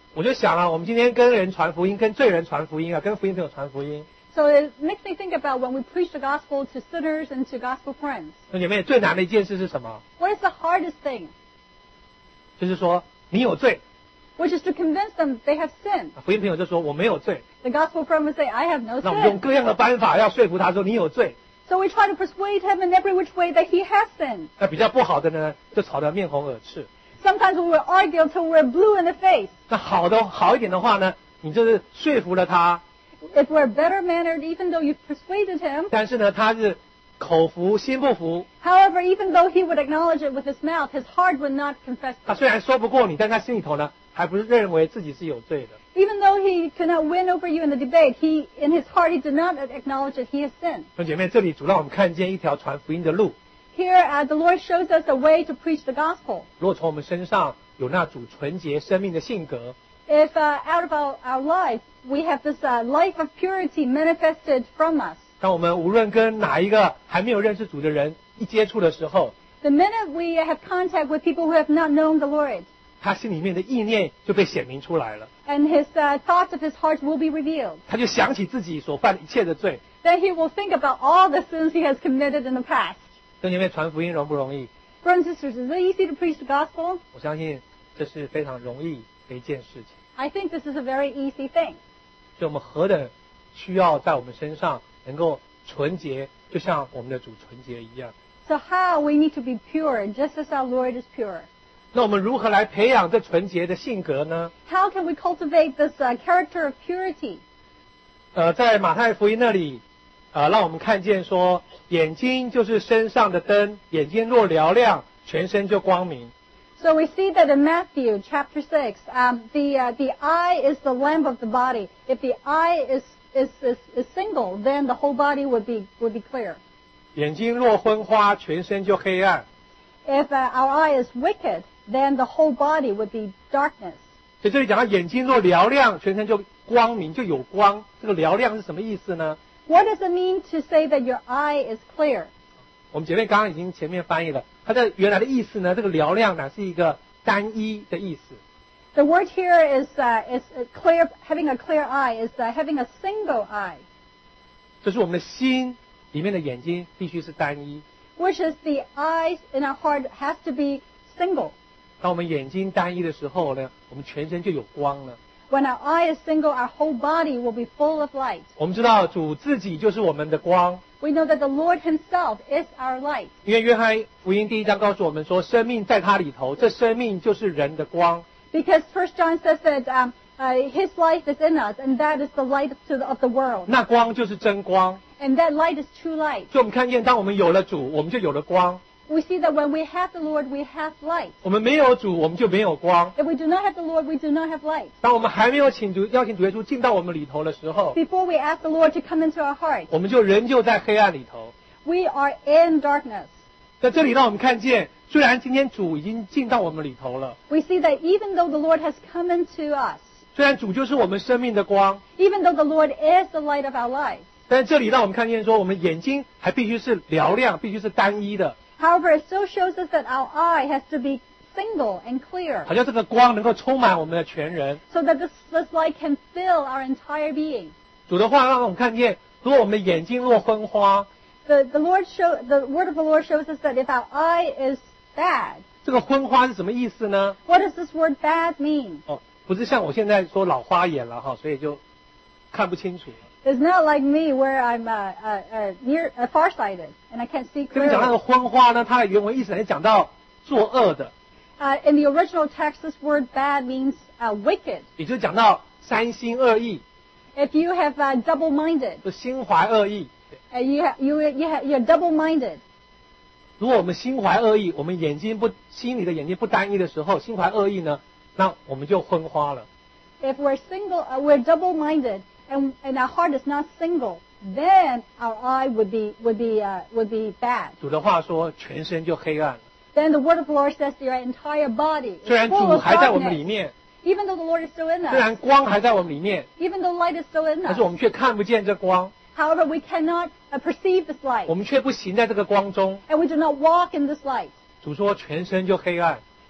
我就想啊，我们今天跟人传福音，跟罪人传福音啊，跟福音朋友传福音。 So it makes me think about when we preach the gospel to sinners and to gospel friends. 那姐妹最难的一件事是什么？ What is the hardest thing? 就是说你有罪， Which is to convince them they have sinned. 福音朋友就说我没有罪， The gospel friend would say, I have no 那我们用 sin. 各样的办法要说服他说你有罪。 So we try to persuade him in every which way that he has sinned. 那比较不好的呢，就吵得面红耳赤。 Sometimes we will argue until we're blue in the face. 那好的好一点的话呢，你就是说服了他， If we're better mannered, even though you've persuaded him, 但是呢，他是口服心不服。 however, even though he would acknowledge it with his mouth, his heart would not confess 他 it. 虽然说不过你，但他心里头呢，还不是认为自己是有罪的。 Even though he could not win over you in the debate, he, in his heart, he did not acknowledge that he has sinned. 弟兄姐妹，这里主让我们看见一条传福音的路。 Here, uh, the Lord shows us a way to preach the gospel. 如果从我们身上有那主纯洁生命的性格， If uh, out of our, our life, we have this uh, life of purity manifested from us, 当我们无论跟哪一个还没有认识主的人一接触的时候， the minute we have contact with people who have not known the Lord, 他心里面的意念就被显明出来了。 and his uh, thoughts of his heart will be revealed, 他就想起自己所犯的一切的罪。 then he will think about all the sins he has committed in the past. 弟兄姐妹，传福音容不容易？ Brothers and sisters, is it easy to preach the gospel? 我相信这是非常容易的一件事情。 I think this is a very easy thing. 所以我们何等需要在我们身上能够纯洁，就像我们的主纯洁一样。 So how we need to be pure, just as our Lord is pure. 那我们如何来培养这纯洁的性格呢？ How can we cultivate this uh, character of purity? 呃，在马太福音那里，呃，让我们看见说，眼睛就是身上的灯，眼睛若嘹亮，全身就光明。 So we see that in Matthew chapter six, um, the uh, the eye is the lamp of the body. If the eye is, is is is single, then the whole body would be would be clear. 眼睛若昏花，全身就黑暗。 If uh, our eye is wicked, then the whole body would be darkness. 所以这里讲到眼睛若嘹亮，全身就光明，就有光。这个嘹亮是什么意思呢？ What does it mean to say that your eye is clear? 我们姐妹刚刚已经前面翻译了，它的原来的意思呢，这个嘹亮呢是一个单一的意思。 The word here is uh, is uh, clear. Having a clear eye is uh, having a single eye, 这是我们的心里面的眼睛必须是单一。 which is the eyes in our heart has to be single. 当我们眼睛单一的时候呢，我们全身就有光了。 When our eye is single, our whole body will be full of light. 我们知道主自己就是我们的光， We know that the Lord Himself is our light. 因为约翰福音第一章告诉我们说，生命在他里头，这生命就是人的光。 Because First John says that um, uh, His life is in us, and that is the light to the, of the world. 那光就是真光。 And that light is true light. 所以我们看见，当我们有了主，我们就有了光； We see that when we have the Lord, we have light. 我们没有主，我们就没有光。 If we do not have the Lord, we do not have light. 当我们还没有请主邀请主耶稣进到我们里头的时候， Before we ask the Lord to come into our hearts, 我们就仍旧在黑暗里头。 we are in darkness. 在这里让我们看见，虽然今天主已经进到我们里头了， We see that even though the Lord has come into us, 虽然主就是我们生命的光， even though the Lord is the light of our lives, 但这里让我们看见说，我们眼睛还必须是嘹亮，必须是单一的， however, it still shows us that our eye has to be single and clear, 好像这个光能够充满我们的全人。 so that this, this light can fill our entire being. 主的话让我们看见，如果我们的眼睛若昏花， The, the Lord show, the word of the Lord shows us that if our eye is bad, 这个昏花是什么意思呢？ what does this word bad mean? 哦，不是像我现在说老花眼了哈，所以就看不清楚了。 It's not like me where I'm uh, uh, uh, near uh, farsighted and I can't see 这边讲那 clearly. 个昏花呢，它的原文意思是讲到作恶的， Uh, in the original text, this word bad means uh, wicked. 也就是讲到三心二意， If you have uh, double-minded, 就心怀恶意。 uh, you ha- you you ha- you're double-minded. 如果我们心怀恶意，我们眼睛不心里的眼睛不单一的时候，心怀恶意呢，那我们就昏花了。 If we're single, uh, we're double-minded, and and our heart is not single, then our eye would be would be uh, would be bad. 主的话说，全身就黑暗了。 Then the word of the Lord says your entire body 虽 is 然 full 主 of 还在我们里 darkness. 面， Even though the Lord is still in 虽 us, 然光还在我们里面， even though light is still in 但是我 us, 们却看不见这光， however, we cannot uh, perceive this light, 我们却不行在这个光中。 and we do not walk in this light. 主说，全身就黑暗。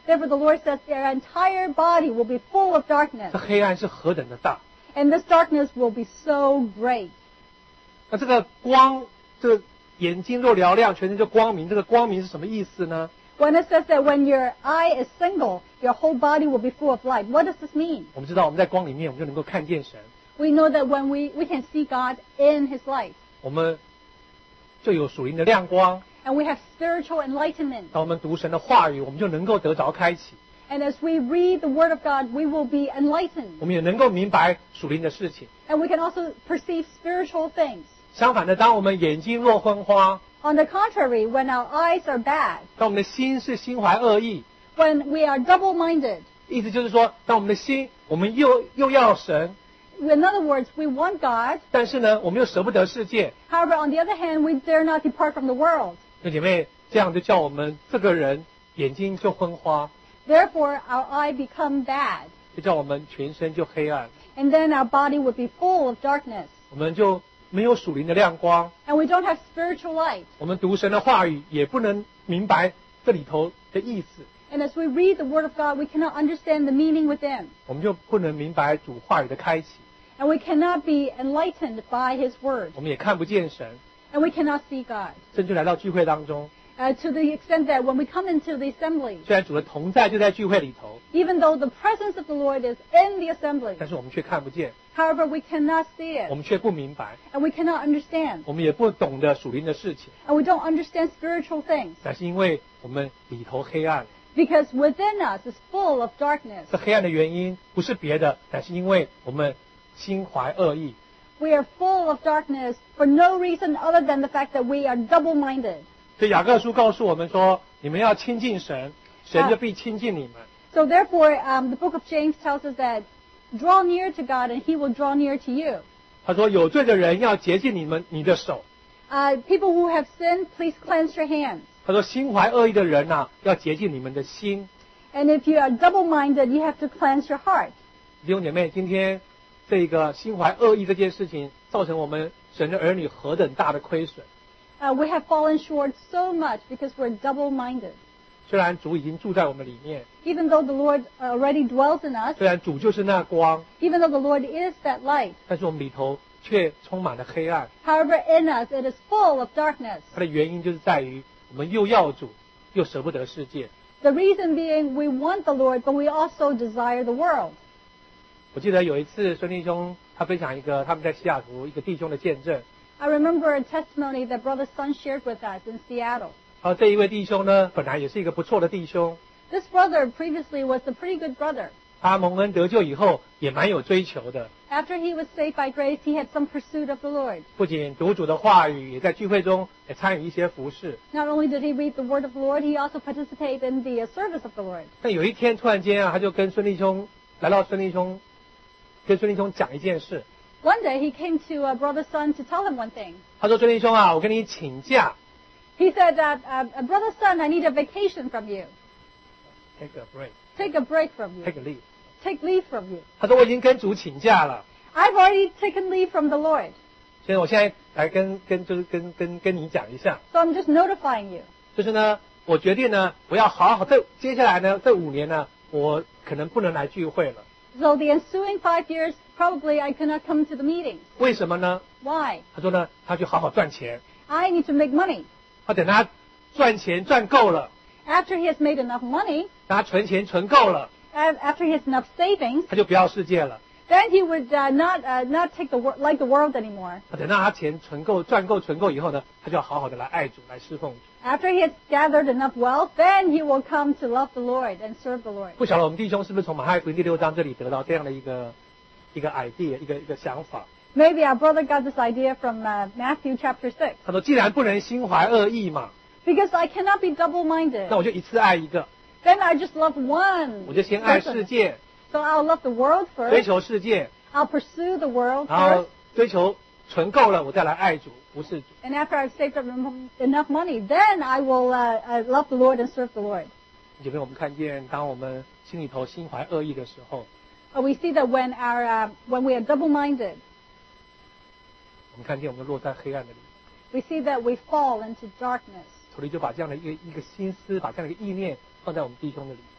Therefore, the Lord says their entire body will be full of darkness, 这黑暗是何等的大。 and this darkness will be so great. 那这个光，这个眼睛若嘹亮，全身就光明。这个光明是什么意思呢？ When it says that when your eye is single, your whole body will be full of light, what does this mean? 我们知道我们在光里面，我们就能够看见神， We know that when we, we can see God in His light, 我们就有属灵的亮光。 and we have spiritual enlightenment. 当我们读神的话语，我们就能够得着开启， And as we read the Word of God, we will be enlightened. 我们也能够明白属灵的事情。 And we can also perceive spiritual things. 相反的，当我们眼睛若昏花， On the contrary, when our eyes are bad, 当我们的心是心怀恶意， when we are double-minded, 意思就是说，当我们的心，我们又又要神， in other words, we want God, 但是呢，我们又舍不得世界。 however, on the other hand, we dare not depart from the world. 那姐妹，这样就叫我们这个人眼睛就昏花， Therefore, our eye become bad, 就叫我们全身就黑暗， and then our body would be full of darkness, 我们就没有属灵的亮光。 and we don't have spiritual light. 我们读神的话语也不能明白这里头的意思， And as we read the Word of God, we cannot understand the meaning within, 我们就不能明白主话语的开启， and we cannot be enlightened by His Word, 我们也看不见神， and we cannot see God. 甚至来到聚会当中， Uh, to the extent that when we come into the assembly, 虽然主的同在就在聚会里头， even though the presence of the Lord is in the assembly, 但是我们却看不见， however, we cannot see 我 it, 们却不明白， and we cannot understand, 我们也不懂得属灵的事情， and we don't understand spiritual things, 那是因为我们里头黑暗。 because within us is full of darkness. 这黑暗的原因不是别的，乃是因为我们心怀恶意。 We are full of darkness for no reason other than the fact that we are double-minded. 所以雅各书告诉我们说，你们要亲近神，神就必亲近你们。 So therefore, um, the book of James tells us that draw near to God and He will draw near to you. 他说，有罪的人要洁净你们你的手。 Uh, people who have sinned, please cleanse your hands. 他说，心怀恶意的人呐、啊，要洁净你们的心。 And if you are double-minded, you have to cleanse your heart. 弟兄姐妹，今天这个心怀恶意这件事情，造成我们神的儿女何等大的亏损。 Uh, we have fallen short so much because we're double-minded. 虽然主已经住在我们里面， Even though the Lord already dwells in us, 虽然主就是那光， even though the Lord is that light, 但是我们里头却充满了黑暗。 however, in us it is full of darkness. 它的原因就是在于我们又要主，又舍不得世界。 The reason being we want the Lord, but we also desire the world. 我记得有一次孙弟兄他分享一个他们在西雅图一个弟兄的见证， I remember a testimony that Brother Sun shared with us in Seattle. 然后这一位弟兄呢，本来也是一个不错的弟兄， This brother previously was a pretty good brother. 他蒙恩得救以后也蛮有追求的， After he was saved by grace, he had some pursuit of the Lord. 不仅读主的话语，也在聚会中也参与一些服事。 Not only did he read the word of the Lord, he also participated in the uh, service of the Lord. 但有一天突然间啊，他就跟孙弟兄来到孙弟兄，跟孙弟兄讲一件事。 One day he came to uh, Brother Sun to tell him one thing. 他说：“孙弟兄啊，我跟你请假 He said that, uh, uh, Brother Sun, I need a vacation from you. ，take a break, Take a break from you. take a leave。 Take leave from you. 他说我已经跟主请假了， I've already taken leave from the Lord. 所以我现在来跟跟就是跟跟跟你讲一下， So I'm just notifying you. 就是呢，我决定呢，我要好好这接下来呢这五年呢，我可能不能来聚会了。 So the ensuing five years, probably I cannot come to the meetings. 为什么呢？ Why? 他说呢，他去好好赚钱， I need to make money. 他等他赚钱赚够了， After he has made enough money, 等他存钱存够了， a- after he has enough savings, 他就不要世界了。 then he would uh, not uh, not take the wor- like the world anymore. 他等到他钱存够赚够存够以后呢，他就要好好的来爱主，来侍奉主。 After he has gathered enough wealth, then he will come to love the Lord and serve the Lord. 不晓得我们弟兄是不是从马太福音第六章这里得到这样的一个一个 idea，一个一个想法。 Maybe our brother got this idea from uh, Matthew chapter six. 他说，既然不能心怀恶意嘛， Because I cannot be double-minded. 那我就一次爱一个， Then I just love one 我就先爱世 person. 界， So I'll love the world 追 first. 求世界， I'll pursue the world 然 first. 后追求存够了，我再来爱主，不是主。 And after I've saved up em- enough money, then I will uh, uh, love the Lord and serve the Lord. 姐妹，我们看见，当我们心里头心怀恶意的时候， Uh, we see that when our uh, when we are double-minded, 我们看见我们落在黑暗的里， we see that we fall into darkness. 所以就把这样的一个一个心思，把这样的一个意念放在我们弟兄的里。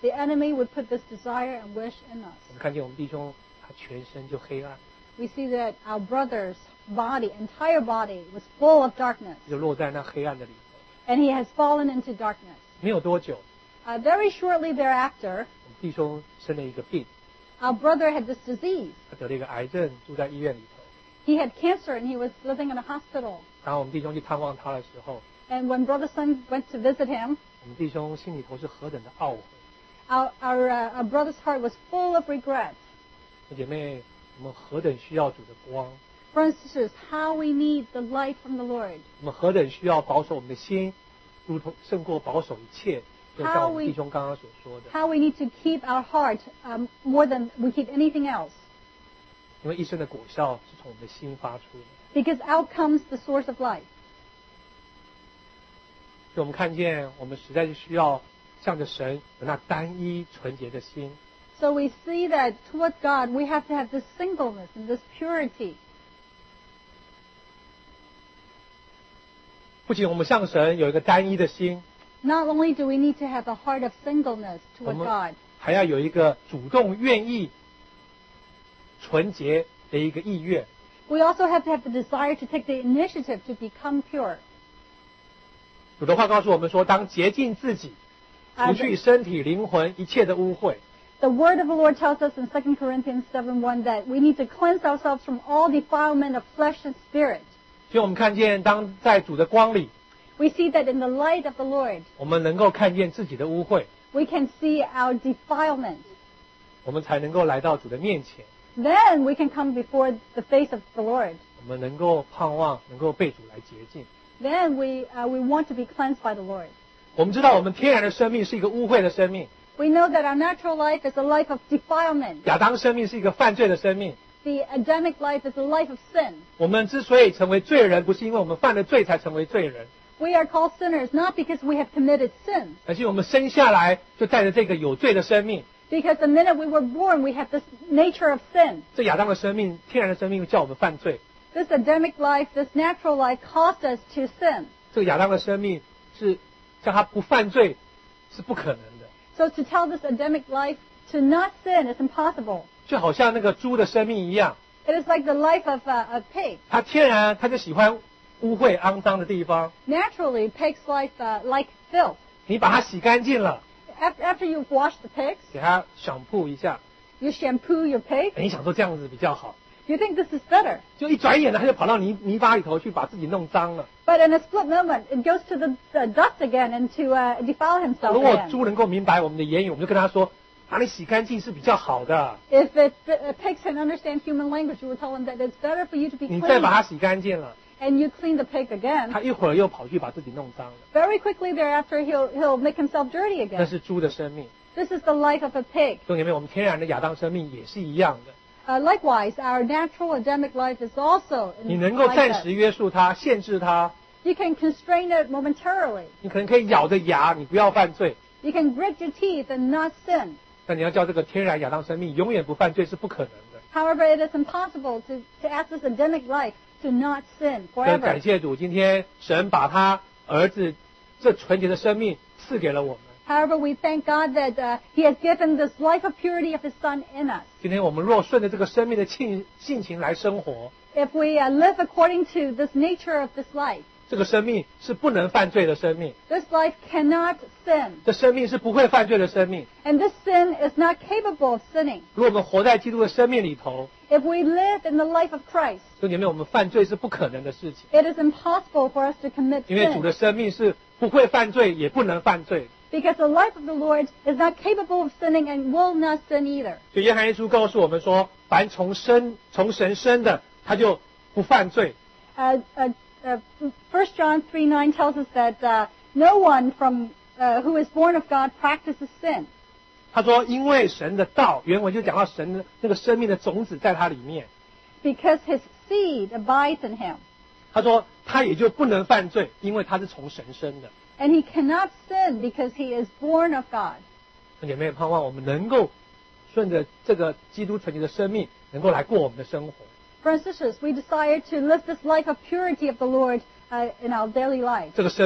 the enemy would put this desire and wish in us. 我们看见我们弟兄他全身就黑暗， We see that our brother's body, entire body, was full of darkness, 就落在那黑暗的里头。 and he has fallen into darkness. 没有多久， Uh, very shortly thereafter, 我们弟兄生了一个病， our brother had this disease. 他得了一个癌症，住在医院里头。 He had cancer, and he was living in a hospital. 当我们弟兄去探望他的时候， And when Brother Sun went to visit him, 我们弟兄心里头是何等的懊悔。 our, our, uh, our brother's heart was full of regret. 姐妹，我们何等需要主的光， Brothers and sisters, how we need the light from the Lord. 我们何等需要保守我们的心，如同胜过保守一切。就像我们弟兄刚刚所说的， How we need to keep our heart um, more than we keep anything else. 因为一生的果效是从我们的心发出的。 Because out comes the source of life. 所以我们看见，我们实在是需要向着神有那单一纯洁的心。 So we see that towards God, we have to have this singleness and this purity. 不仅我们向神有一个单一的心， Not only do we need to have a heart of singleness 我 toward 们 God, 还要有一个主动愿意纯洁的一个意愿。 we also have to have the desire to take the initiative to become pure. 主的话告诉我们说，当洁净自己，除去身体、灵魂一切的污秽。 The word of the Lord tells us in Second Corinthians seven one that we need to cleanse ourselves from all defilement of flesh and spirit. 所以我们看见，当在主的光里， We see that in the light of the Lord, 我们能够看见自己的污秽， we can see our defilement. 我们才能够来到主的面前。 Then we can come before the face of the Lord. 我们能够盼望，能够被主来洁净。 Then we, uh, we want to be cleansed by the Lord. 我们知道，我们天然的生命是一个污秽的生命， We know that our natural life is a life of defilement. 亚当生命是一个犯罪的生命。 The Adamic life is a life of sin. 我们之所以成为罪人，不是因为我们犯了罪才成为罪人， We are called sinners not because we have committed sin, 而是我们生下来就带着这个有罪的生命。 because the minute we were born, we have this nature of sin. 这亚当的生命，天然的生命叫我们犯罪。 This Adamic life, this natural life caused us to sin. 这个亚当的生命是叫他不犯罪是不可能的， So to tell this Adamic life to not sin is impossible. 就好像那个猪的生命一样， It is like the life of uh, a pig. 它天然它就喜欢污秽肮脏的地方， Naturally, pig's life uh, like filth. 你把它洗干净了， After, after you've washed the pigs, 给它想铺一下， you shampoo your pig. 你想说这样子比较好， You think this is better. 就一转眼呢，它就跑到泥泥巴里头去把自己弄脏了。 But in a split moment, it goes to the, the dust again and to uh, defile himself 如果 again. 猪能够明白我们的言语，我们就跟他说，把你洗干净是比较好的， If it, uh, pigs can understand human language, you will tell them that it's better for you to be 你再把它 clean. 洗干净了， And you clean the pig again. 它一会儿又跑去把自己弄脏了。 Very quickly thereafter, he'll, he'll make himself dirty 那 again. 是猪的生命。 This is the life of a pig. 兄弟们，我们天然的亚当生命也是一样的。 Uh, likewise, our natural Adamic life is also 你 in, 能够 like 暂 that. 时约束它、限制它， You can constrain it momentarily. 你可能可以咬着牙，你不要犯罪。 You can grit your teeth and not sin. 但你要叫这个天然亚当生命永远不犯罪是不可能的。 However, it is impossible to, to ask this Adamic life to not sin 所以 forever. 感谢主，今天神把他儿子这纯洁的生命赐给了我们。 However, we thank God that uh, He has given this life of purity of His Son in us. 今天我们若顺着这个生命的性性情来生活， If we uh, live according to this nature of this life, 这个生命是不能犯罪的生命， this life cannot sin. 这生命是不会犯罪的生命。 And this sin is not capable of sinning. 如果我们活在基督的生命里头， If we live in the life of Christ, 兄弟们，我们犯罪是不可能的事情， it is impossible for us to commit 因为主 sin. 的生命是不会犯罪，也不能犯罪。 Because the life of the Lord is not capable of sinning and will not sin either. 所以约翰一书告诉我们说，凡从生从神生的，他就不犯罪。 Uh, uh, uh, First John three nine tells us that uh, no one from uh, who is born of God practices sin. 他说，因为神的道，原文就讲到神的那个生命的种子在他里面。 Because his seed abides in him. 他说，他也就不能犯罪，因为他是从神生的。 And he cannot sin because he is born of God. 姐妹盼望我们能够顺着这个基督纯洁的生命，能够来过我们的生活。 Brothers and sisters, we desire to live this life of purity of the Lord uh, in our daily lives. 这个生命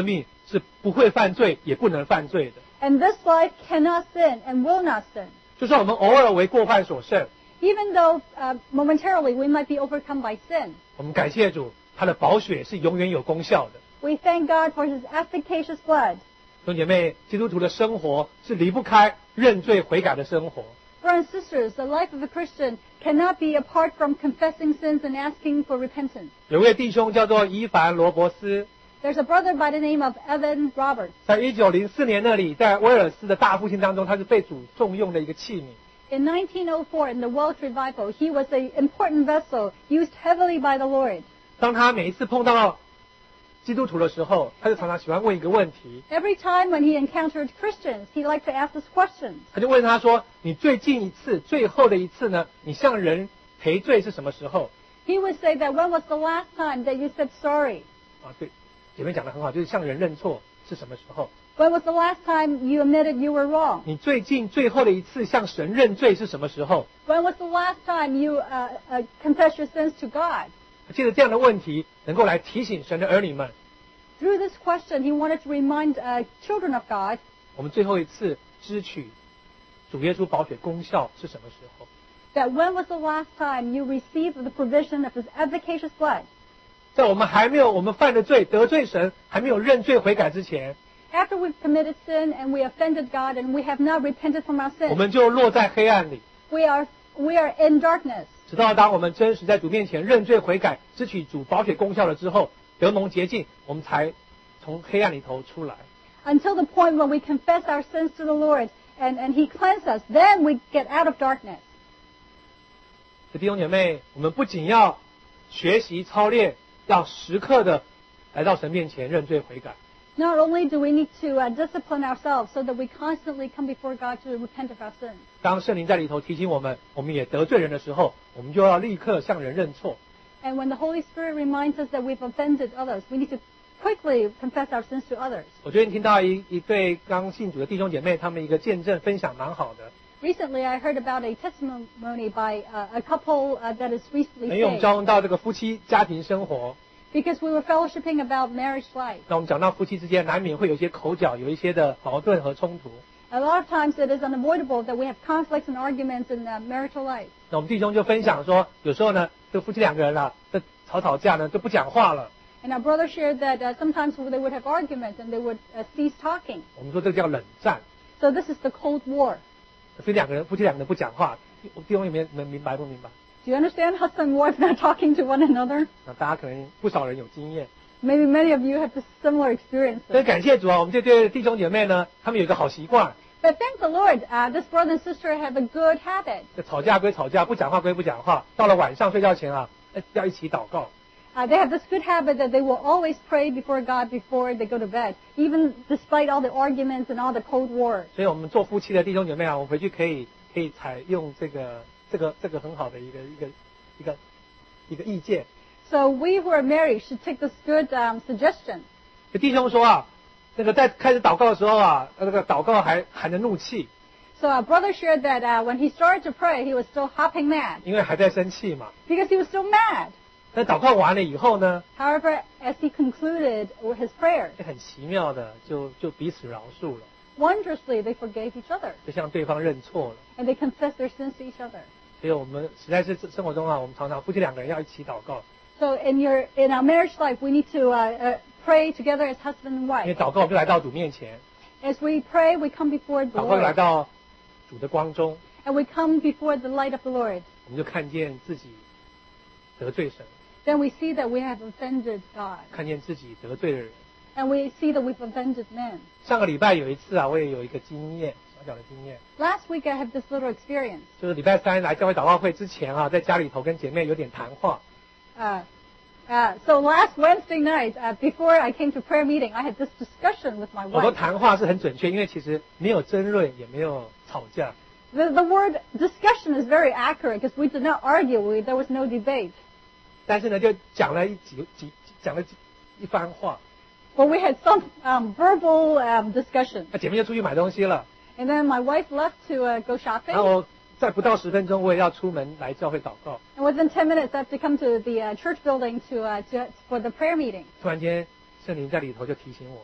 是不会犯罪也不能犯罪的。 And this life cannot sin and will not sin. 就算我们偶尔为过犯所胜， Even though uh, momentarily we might be overcome by sin, 我们感谢主，他的宝血是永远有功效的。 we thank God for His efficacious blood. 弟兄姐妹，基督徒的生活是离不开认罪悔改的生活。 Brothers and sisters, the life of a Christian cannot be apart from confessing sins and asking for repentance. 有位弟兄叫做伊凡罗伯斯， There's a brother by the name of Evan Roberts. 在一九零四年那里，在威尔斯的大复兴当中，他是被主重用的一个器皿。 In nineteen oh four, in the Welsh revival, he was an important vessel used heavily by the Lord. 当他每一次碰到基督徒的时候，他就常常喜欢问一个问题， Every time when he encountered Christians, he liked to ask this question. 他就问他说：“你最近一次、最后的一次呢？你向人赔罪是什么时候？” He would say that when was the last time that you said sorry? 啊，对，姐妹讲得很好，就是向人认错是什么时候？ When was the last time you admitted you were wrong? 你最近最后的一次向神认罪是什么时候？ When was the last time you uh, uh, confessed your sins to God? 借着这样的问题，能够来提醒神的儿女们， Through this question, he wanted to remind uh, children of God 我们最后一次支取主耶稣宝血功效是什么时候？ that when was the last time you received the provision of His efficacious blood? 在我们还没有我们犯的罪得罪神，还没有认罪悔改之前， After we've committed sin and we offended God and we have not repented from our 我 sins, 们就落在黑暗里。 we are we are in darkness. 直到当我们真实在主面前认罪悔改，支取主宝血功效了之后，得蒙洁净，我们才从黑暗里头出来。 Until the point when we confess our sins to the Lord and, and He cleanses us, then we get out of darkness. 弟兄姐妹，我们不仅要学习操练，要时刻的来到神面前认罪悔改。 Not only do we need to uh, discipline ourselves so that we constantly come before God to repent of our sins. 当圣灵在里头提醒我们，我们也得罪人的时候，我们就要立刻向人认错。 And when the Holy Spirit reminds us that we've offended others, we need to quickly confess our sins to others. 我最近听到一一对刚信主的弟兄姐妹，他们一个见证分享蛮好的。 Recently, I heard about a testimony by uh, a couple uh, that is recently 因为我们 saved. 交通到这个夫妻家庭生活， Because we were fellowshipping about marriage life. 那我们讲到夫妻之间难免会有一些口角，有一些的矛盾和冲突。 A lot of times it is unavoidable that we have conflicts and arguments in uh, marital life. 那我们弟兄就分享说，有时候呢，这夫妻两个人啊，这吵吵架呢就不讲话了。 And our brother shared that uh, sometimes they would have arguments and they would uh, cease talking. 我们说这个叫冷战， So this is the Cold War. 所以两个人夫妻两个人不讲话，弟兄里面能明白不明白？ Do you understand husband and wife not talking to one another? 那大家可能不少人有经验。 Maybe many of you have this similar 所以 experiences. 感谢主啊，我们这对弟兄姐妹呢，他们有一个好习惯， But thank the Lord, uh, this brother and sister have a good habit. 这吵架归吵架，不讲话归不讲话，到了晚上睡觉前啊，哎要一起祷告。 Uh, they have this good habit that they will always pray before God before they go to bed, even despite all the arguments and all the Cold War. 所以我们做夫妻的弟兄姐妹啊，我们回去可以可以采用这个这个这个很好的一个一个一个一个意见。 So we who are married should take this good um, suggestion. 弟兄说啊，那个在开始祷告的时候啊，那个祷告还含着怒气， So our brother shared that uh, when he started to pray, he was still hopping mad 因为还在生气嘛。 because he was still mad. 但祷告完了以后呢， However, as he concluded with his prayers, 很奇妙的就就彼此饶恕了， wondrously they forgave each other 就向对方认错了。 and they confessed their sins to each other. 所以我们实在是生活中啊，我们常常夫妻两个人要一起祷告， So in your in our marriage life, we need to uh, uh, pray together as husband and 因为 wife. 祷告就来到主面前， As we pray, we come before the 祷告就来 Lord, 到主的光中， and we come before the light of the Lord. 我们就看见自己得罪神， Then we see that we have offended God, 看见自己得罪了人。 and we see that we've offended men. 上个礼拜有一次啊，我也有一个经验，小小的经验， Last week, I had this little experience. 就是礼拜三来教会祷告会之前啊，在家里头跟姐妹有点谈话。 Uh, uh, so last Wednesday night, uh, before I came to prayer meeting, I had this discussion with my 我说 wife. 谈话是很准确，因为其实没有争论，也没有吵架。 The, the word discussion is very accurate because we did not argue. We, there was no debate. 但是呢，就讲了一几几讲了几一番话。 But we had some um, verbal um, discussion. 那姐妹就出去买东西了， And then my wife left to uh, go 然 shopping. 后在不到十分钟，我也要出门来教会祷告。 And within ten minutes, I have to come to the uh, church building to, uh, to for the prayer meeting. 突然间，圣灵在里头就提醒我，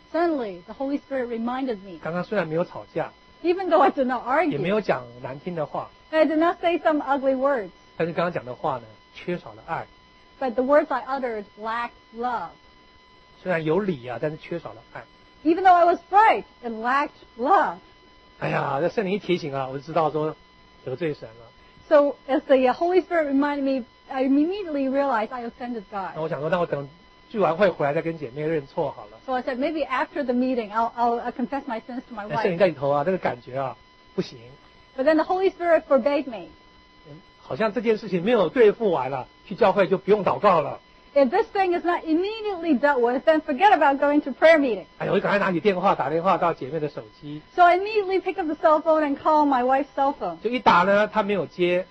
Suddenly, the Holy Spirit reminded me, 刚刚虽然没有吵架， even though I did not 也没 argue, 有讲难听的话， and I did not say some ugly words, 但是刚刚讲的话呢，缺少了爱。 but the words I uttered lacked love. 虽然有理啊，但是缺少了爱。 Even though I was right, it lacked love. 哎呀，这圣灵一提醒啊，我就知道说得罪神了。 So as the uh, Holy Spirit reminded me, I immediately realized I offended 那 God. 我想说，那我等聚完会回来再跟姐妹认错好了。 So I said, maybe after the meeting, I'll, I'll uh, confess my sins to my 但圣灵 wife. 在里头啊，这个感觉啊不行， But then the Holy Spirit forbade me. 好像这件事情没有对付完了，去教会就不用祷告了。 If this thing is not immediately dealt with, then forget about going to prayer meeting. 哎呦，我赶快拿起电话打电话到姐妹的手机， So I immediately pick up the cell phone and call my wife's cell phone. 就一打呢，她没有接。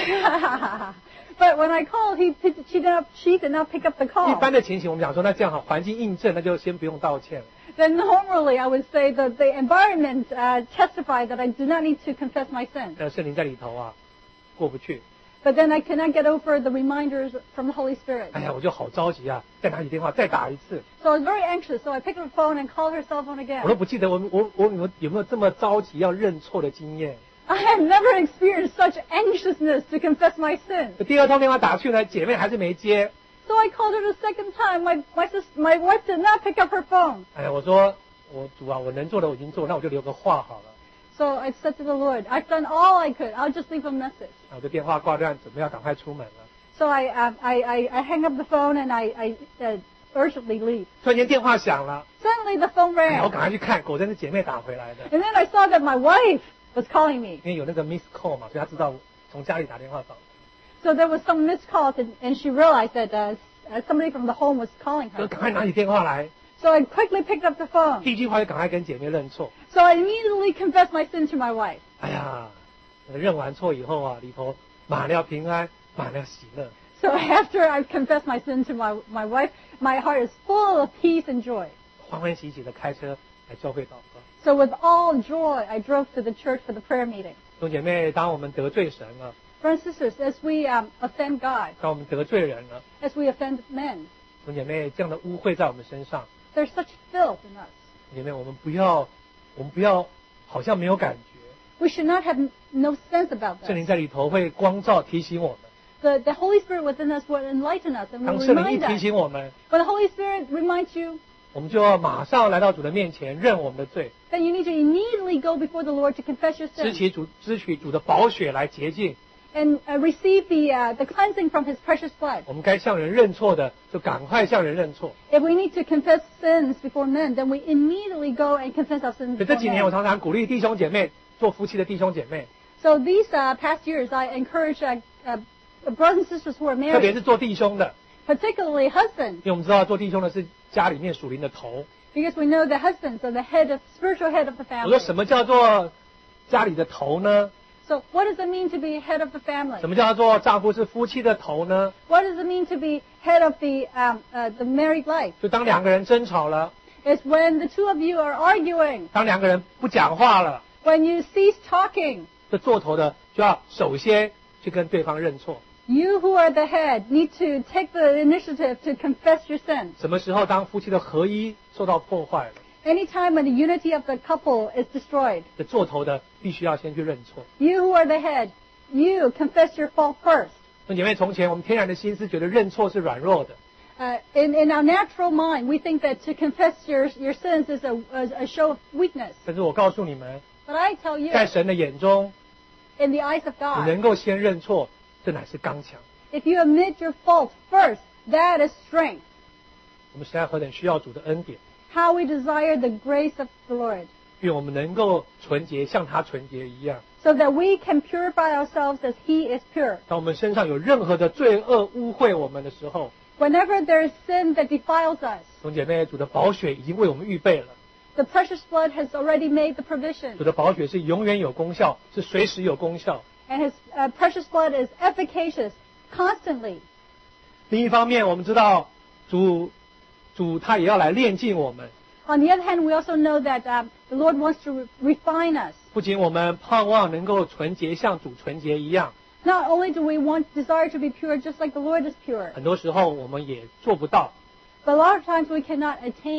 But when I called, he, she, did not, she did not pick up the 一 call. 般的情形，我们讲说，那这样好，环境印证，那就先不用道歉了。 Then normally I would say that the environment uh, testified that I do not need to confess my sins. 但圣灵在里头啊，过不去。 But then I cannot get over the reminders from the Holy Spirit. 哎呀，我就好着急啊！再拿起电话，再打一次。 So I was very anxious, so I picked up the phone and called her cell phone 我都 again. 不记得我我我有没有有没有这么着急要认错的经验。 I have never experienced such anxiousness to confess my sins. 第二通电话打去呢，姐妹还是没接。 So I called her the second time. My my sis, my wife did not pick up her phone. 哎呀，我说我主啊，我能做的我已经做，那我就留个话好了。 So I said to the Lord, I've done all I could. I'll just leave a message. 那我就电话挂断，准备要赶快出门了。 So I um, I, I I hang up the phone and I I uh, urgently leave. 突然间电话响了， Suddenly the phone 哎呀，我 rang, 赶快去看，果真是姐妹打回来的， and then I saw that my wife was calling me. 因为有那个 miss call 嘛，所以她知道从家里打电话找。 So there was some missed calls, and, and she realized that uh, uh, somebody from the home was calling 就 her. 赶快拿起电话来， So I quickly picked up the phone. 第一句话就赶快跟姐妹认错。 So I immediately confessed my sin to my wife. 哎呀，认完错以后啊，里头满了平安，满了喜乐。 So after I've confessed my sin to my my wife, my heart is full of peace and joy. 欢欢喜喜的开车来教会祷告。 So with all joy, I drove to the church for the prayer meeting. 弟兄姐妹，当我们得罪神了， Brothers and sisters, as we um, offend God, 当我们得罪人了， as we offend men, 弟兄姐妹，这样的污秽在我们身上， there's such filth in us. 弟兄姐妹，我们不要，我们不要，好像没有感觉。 We should not have no sense about 圣灵 that. 在里头会光照提醒我们， The, the Holy Spirit within us will enlighten us and 当 will 圣灵一 remind 提 us. 醒我们， When the Holy Spirit reminds you, 我们就要马上来到主的面前认我们的罪， then you need to immediately go before the Lord to confess your 支 sins 取主支取主的宝血来洁净。 and uh, receive the uh, the cleansing from His precious blood. 我们该向人认错的，就赶快向人认错。 If we need to confess sins before men, then we immediately go and confess our sins 所以这 before 几年，我 men. 常常鼓励弟兄姐妹，做夫妻的弟兄姐妹， So these uh, past years, I encourage uh, uh, brothers and sisters who are 特别 married, 是做弟兄的， particularly husbands, 因为我们知道做弟兄的是家里面属灵的头。 because we know that husbands are the head of spiritual head of the 我说 family. 什么叫做家里的头呢？ So what does it mean to be head of the family? 什么叫做丈夫是夫妻的头呢？ What does it mean to be head of the um, uh, the married life? 就当两个人争吵了， It's when the two of you are arguing, 当两个人不讲话了， when you cease talking. 这做头的就要首先去跟对方认错。 You who are the head need to take the initiative to confess your sins. 什么时候当夫妻的合一受到破坏了， Anytime when the unity of the couple is destroyed, 这做头的必须要先去认错。 you who are the head, you confess your fault first. 那姐妹，从前我们天然的心思觉得认错是软弱的， Uh, in, in our natural mind, we think that to confess your, your sins is a, is a show of weakness. 但是我告诉你们， But I tell you, 在神的眼中， in the eyes of 你 God, 能够先认错，这乃是刚强。 if you admit your fault first, that is strength. 我们实在何等需要主的恩典， How we desire the grace of the Lord, 愿我们能够纯洁，像他纯洁一样。 so that we can purify ourselves as He is pure. 当我们身上有任何的罪恶污秽我们的时候， Whenever there is sin that defiles us, 弟兄姐妹，主的宝血已经为我们预备了。 the precious blood has already made the provision. 主的宝血是永远有功效，是随时有功效。 And His uh, precious blood is efficacious constantly. 另一方面，我们知道主主他也要来炼净我们， On the other hand, we also know that um, the Lord wants to re- refine us. 不仅我们盼望能够纯洁，像主纯洁一样， Not only do we want desire to be pure, just like the Lord is pure, 很多时候我们也做不到。 but a lot of times we cannot attain.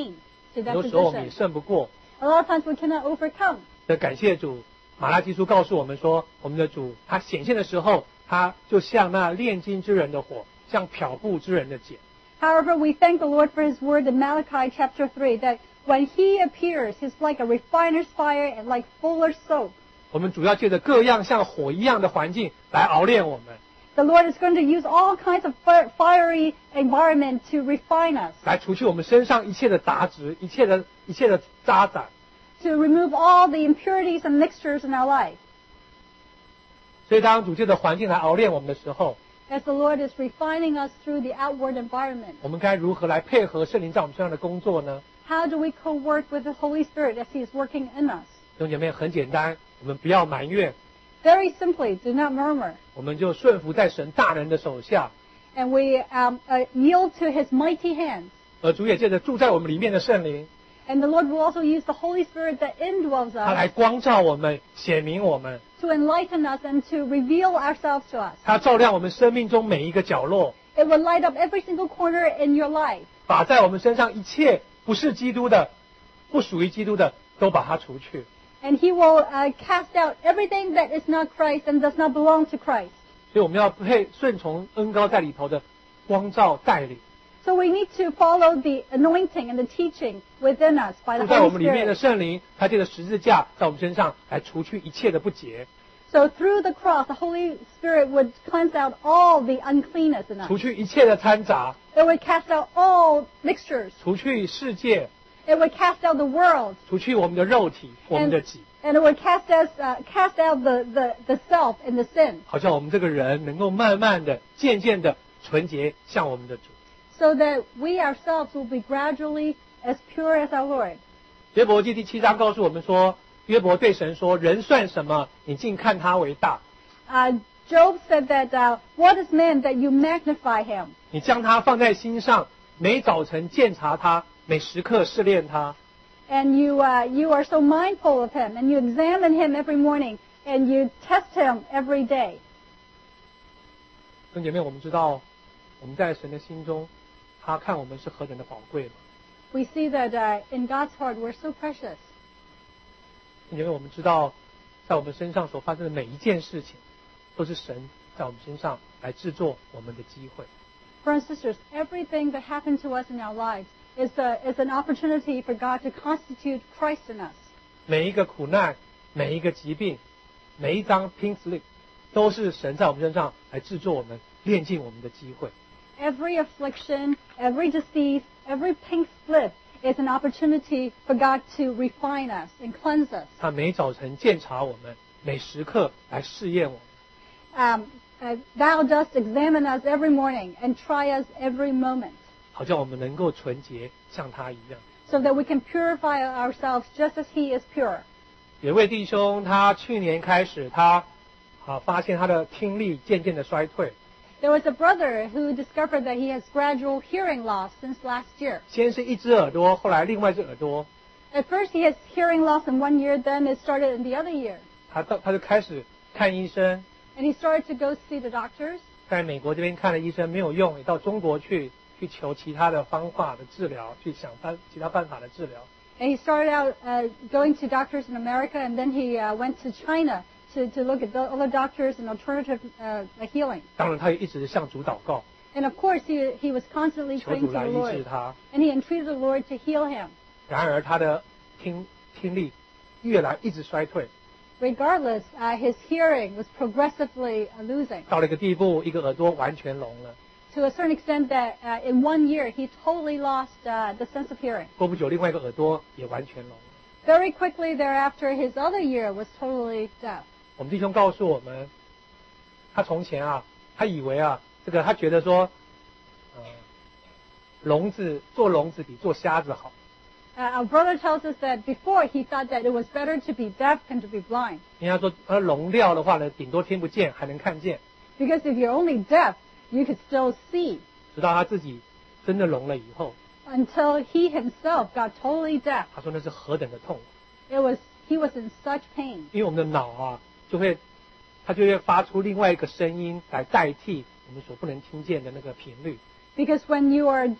to 很 that 多时候我们也 position. 胜不过。 A lot of times we cannot overcome. 的感谢主，马拉基书告诉我们说，我们的主他显现的时候，他就像那炼金之人的火，像漂布之人的碱。 However, we thank the Lord for His word in Malachi chapter three that when He appears, He's like a refiner's fire and like fuller's soap. 我们主要借着各样像火一样的环境来熬炼我们， The Lord is going to use all kinds of fi- fiery environment to refine us, 来除去我们身上一切的杂质、一切的一切的渣滓。 to remove all the impurities and mixtures in our life. 所以，当主借着环境来熬炼我们的时候， As the Lord is refining us through the outward environment, 我们该如何来配合圣灵在我们身上的工作呢？ how do we co-work with the Holy Spirit as He is working in us? 弟兄姐妹，很简单，我们不要埋怨， Very simply, do not murmur. 我们就顺服在神大能的手下， And we um, uh, yield to His mighty hands. 而主也借着住在我们里面的圣灵， And the Lord will also use the Holy Spirit that indwells 他来 us 光照我们，显明我们， to enlighten us and to reveal ourselves to us. 他照亮我们生命中每一个角落， It will light up every single corner in your life. 把在我们身上一切不是基督的、不属于基督的，都把它除去。 And He will uh, cast out everything that is not Christ and does not belong to Christ. 所以我们要配顺从恩膏在里头的光照带领， So we need to follow the anointing and the teaching within us by 住 the 在我 Holy 们里面的 Spirit. 圣灵，他借着十字架在我们身上来除去一切的不洁， So through the cross, the Holy Spirit would cleanse out all the uncleanness in us. 除去一切的掺杂， It would cast out all mixtures. 除去世界， It would cast out the world. 除去我们的肉体、我们 And, 的己， and it would cast us, uh, cast out the, the, the self and the sin. 好像我们这个人能够慢慢的、渐渐的纯洁，像我们的主。 So that we ourselves will be gradually as pure as our Lord. 约伯记第七章告诉我们说，约伯对神说：“人算什么？你竟看他为大？ Uh, Job said that, uh, what is man that you magnify him? 你将他放在心上，每早晨鉴察他，每时刻试炼他。” And you, uh, you are so mindful of him, and you examine him every morning, and you test him every day. 弟兄姐妹，我们知道我们在神的心中，他看我们是何等的宝贵嘛。 We see that uh, in God's heart we're so precious. 弟兄姐妹，我们知道在我们身上所发生的每一件事情，都是神在我们身上来制作我们的机会。 Brothers and sisters, everything that happened to us in our lives is, a, is an opportunity for God to constitute Christ in us. 每一个苦难，每一个疾病，每一张 pink slip， 都是神在我们身上来制作我们、炼净我们的机会。 Every affliction, every disease, every pink slip is an opportunity for God to refine us and cleanse us. 他每早晨鉴察我们，每时刻来试验我们， Um, uh, thou dost examine us every morning and try us every moment, 好叫我们能够纯洁，像他一样。 so that we can purify ourselves just as He is pure. 有位弟兄，他去年开始，他啊发现他的听力渐渐的衰退， There was a brother who discovered that he has gradual hearing loss since last year. 先是一只耳朵，后来另外一只耳朵， At first he has hearing loss in one ear, then it started in the other ear. 他到他就开始看医生， And he started to go see the doctors. 在美国这边看了医生没有用，也到中国去去求其他的方法的治疗，去想办其他办法的治疗。 And he started out uh, going to doctors in America, and then he uh, went to China to, to look at the other doctors and alternative uh, healing. 当然，他也一直向主祷告， And of course, he, he was constantly 求 praying 主 to 来 the 医治 Lord. 他。 And he entreated the Lord to heal him. 然而，他的听听力越来一直衰退， Regardless, uh, his hearing was progressively uh, losing 到了一个地步，一个耳朵完全聋了。 to a certain extent that uh, in one year he totally lost uh, the sense of hearing. 过不久，另外一个耳朵也完全聋了。 Very quickly thereafter, his other ear was totally deaf. 我们弟兄告诉我们，他从前啊，他以为啊，这个他觉得说，呃，聋子做聋子比做瞎子好， Uh, our brother tells us that before he thought that it was better to be deaf than to be blind. 因为他说他聋掉的话呢，顶多听不见，还能看见。 Because if you're only deaf, you could still see. 直到他自己真的聋了以后， Until he himself got totally deaf. 他说那是何等的痛苦， It was, he was in such pain. 因为我们的脑啊，就会，它就会发出另外一个声音来代替我们所不能听见的那个频率。 Because when you are deaf,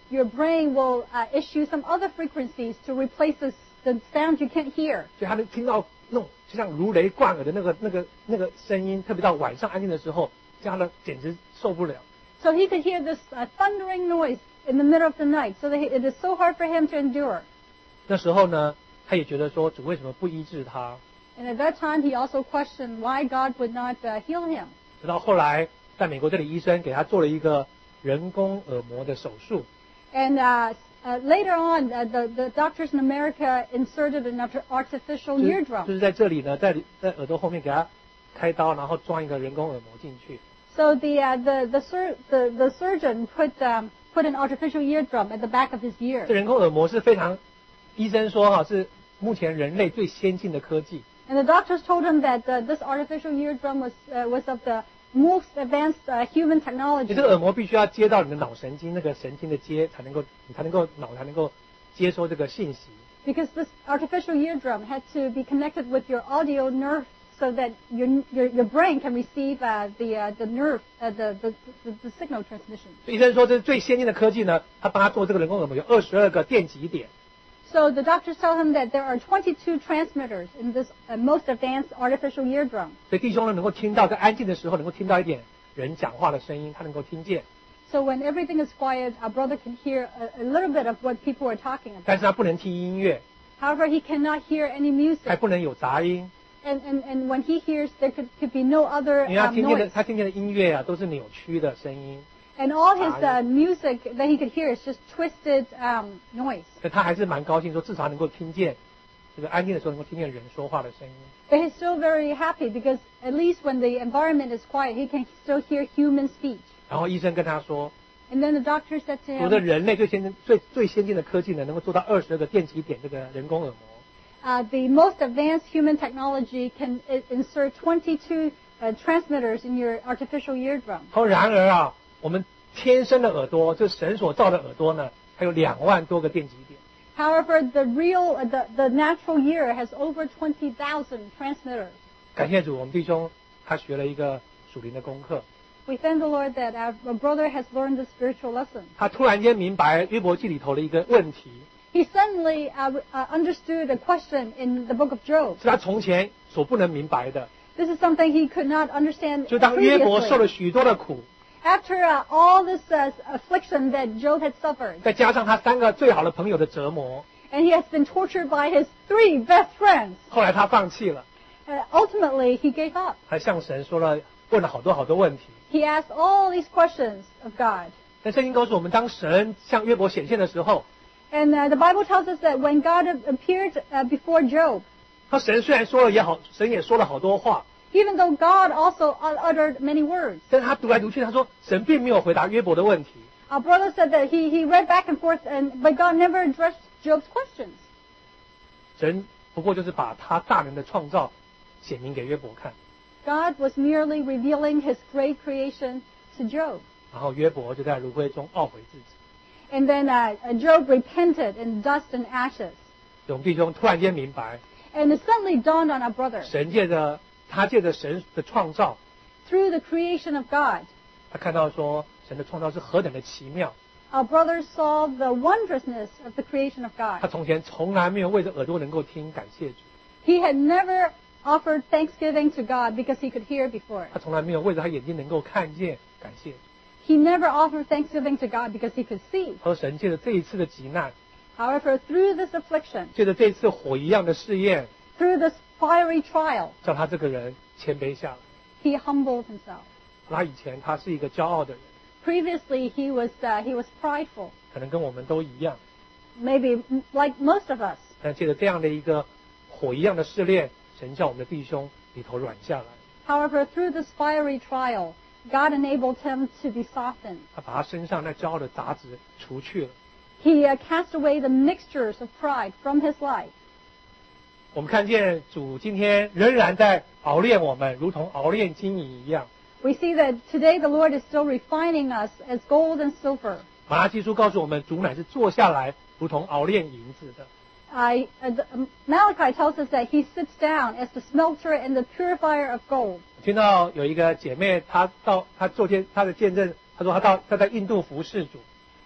your brain will uh, issue some other frequencies to replace the, the sounds you can't hear. 所以他能听到那种就像如雷贯耳的那个那个那个声音，特别到晚上安静的时候，这样的简直受不了。 So he could hear this uh, thundering noise in the middle of the night. So that he, it is so hard for him to endure. 那时候呢，他也觉得说主为什么不医治他？ And at that time, he also questioned why God would not uh, heal him. 直到后来，在美国这里医生给他做了一个人工耳膜的手术。 And uh, uh, later on, uh, the, the doctors in America inserted an artificial 就是 eardrum. 就是在这里呢，在在耳朵后面给他开刀，然后装一个人工耳膜进去。 So the uh, the the, sur- the the surgeon put um, put an artificial eardrum at the back of his 这 ear. 人工耳膜是非常，医生说哈是目前人类最先进的科技。 And the doctors told him that uh, this artificial eardrum was uh, was of the most advanced uh, human 你 technology. 这个耳膜必须要接到你的脑神经，那个神经的接才能够，你才能够脑才能够接收这个信息。 Because this artificial eardrum had to be connected with your audio nerve so that your your, your brain can receive uh, the uh, the nerve uh, the, the, the the signal transmission. 所以医生说这是最先进的科技呢，他帮他做这个人工耳膜有二十二个电极点。 So the doctors tell him that there are twenty-two transmitters in this uh, most advanced artificial eardrum. 所以弟兄呢能够听到在安静的时候能够听到一点人讲话的声音，他能够听见， So when everything is quiet, our brother can hear a, a little bit of what people are talking 但 about. 是他不能听音乐， However, he cannot hear any 还 music. 不能有杂音， And, and, and when he hears, there could, could be no other 因为他 um, 听见的 noise. 他听见的音乐啊都是扭曲的声音， And all his uh, music that he could hear is just twisted um, noise. 所以他还是蛮高兴，说至少能够听见这个安静的时候能够听见人说话的声音。 But he's still very happy because at least when the environment is quiet, he can still hear human speech. 然后医生跟他说， And then the doctor said to 除了 him, 人类最先进最最先进的科技呢，能够做到二十二个电极点这个人工耳膜。 uh, the most advanced human technology can i- insert twenty-two uh, transmitters in your artificial eardrum. 他说然而啊，我们天生的耳朵，就是神所造的耳朵呢，还有两万多个电极点。 However, the real, uh, the, the natural ear has over twenty thousand transmitters. 感谢主，我们弟兄他学了一个属灵的功课， We thank the Lord that our our brother has learned the spiritual lesson. 他突然间明白约伯记里头的一个问题， He suddenly uh, uh, understood a question in the book of Job. 是他从前所不能明白的。 This is something he could not understand 就当约伯受 previously. 了许多的苦， After uh, all this uh, affliction that Job had suffered, 再加上他三个最好的朋友的折磨， and he has been tortured by his three best friends, 后来他放弃了， uh, ultimately he gave up. 还向神说了问了好多好多问题。 He asked all these questions of God. 但圣经告诉我们，当神向约伯显现的时候， And uh, the Bible tells us that when God appeared uh, before Job, 他神虽然说了也好，神也说了好多话， even though God also uttered many words, 但是他读来读去，他说神并没有回答约伯的问题。 our brother said that he, he read back and forth, and, but God never addressed Job's questions. 神不过就是把他大能的创造显明给约伯看， God was merely revealing his great creation to Job. 然后约伯就在炉灰中懊悔自己。 And then uh, Job repented in dust and ashes. 我们弟兄突然间明白， And it suddenly dawned on our brother, 神借着他借着神的创造， through the creation of God, 他看到说神的创造是何等的奇妙。 our brother saw the wondrousness of the creation of 他 God. 从前从来没有为着耳朵能够听感谢主， He had never offered thanksgiving to God because he could hear before. 他从来没有为着他眼睛能够看见感谢主。 He never offered thanksgiving to God because he could see. 他说神借着这一次的急难， However, through this affliction, 借着这一次火一样的试验， through this fiery trial, 叫他这个人谦卑下来。 he humbled himself. 他以前他是一个骄傲的人， Previously, he was uh, he was prideful, 可能跟我们都一样， maybe m- like most of us. 但借着这样的一个火一样的试炼，神叫我们的弟兄里头软下来， However, through this fiery trial, God enabled him to be softened. 他把他身上那骄傲的杂质除去了。 He uh, cast away the mixtures of pride from his life. 我们看见主今天仍然在熬炼我们，如同熬炼金银一样。 We see that today the Lord is still refining us as gold and silver. 马拉基书告诉我们，主乃是坐下来，如同熬炼银子的。 I, uh, the, um, Malachi tells us that he sits down as the smelter and the purifier of gold. 听到有一个姐妹，她到她做见她的见证，她说她到她在印度服侍主，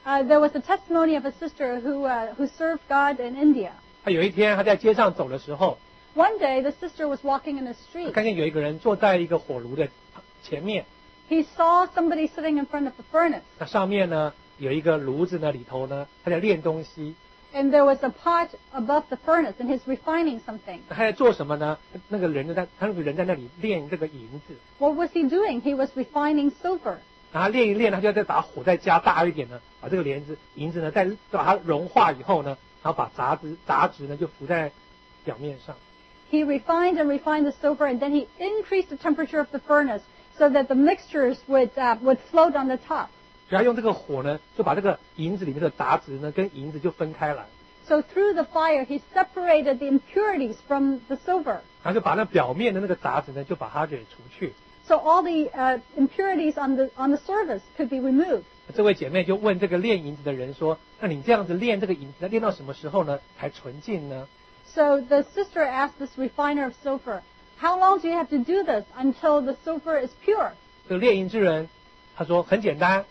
Uh, there was a testimony of a sister who uh, who served God in India. 他有一天他在街上走的时候， One day, the sister was walking in the 他 street. 看见有一个人坐在一个火炉的前面， He saw somebody sitting in front of the furnace, 那上面呢有一个炉子呢，里头呢他在炼东西。 and there was a pot above the furnace, and he's refining something. 他在做什么呢？那个人就在，他那个人在那里炼这个银子， What was he doing? He was refining silver. 然后炼一炼，他就要再把火再加大一点呢，把这个莲子银子呢再把它融化以后呢，然后把杂质杂质呢就浮在表面上。 He refined and refined the silver, and then he increased the temperature of the furnace so that the mixtures would uh, would float on the top. 只要用这个火呢，就把这个银子里面的杂质呢跟银子就分开来， So through the fire, he separated the impurities from the silver. 然后就把那表面的那个杂质呢就把它给除去。 So all the uh, impurities on the on the surface could be removed. 这位姐妹就问这个炼银子的人说：“那你这样子炼这个银子，炼到什么时候呢才纯净呢？” So the sister asked this refiner of silver, "How long do you have to do this until the silver is pure?" 这个炼银之人他说很简单，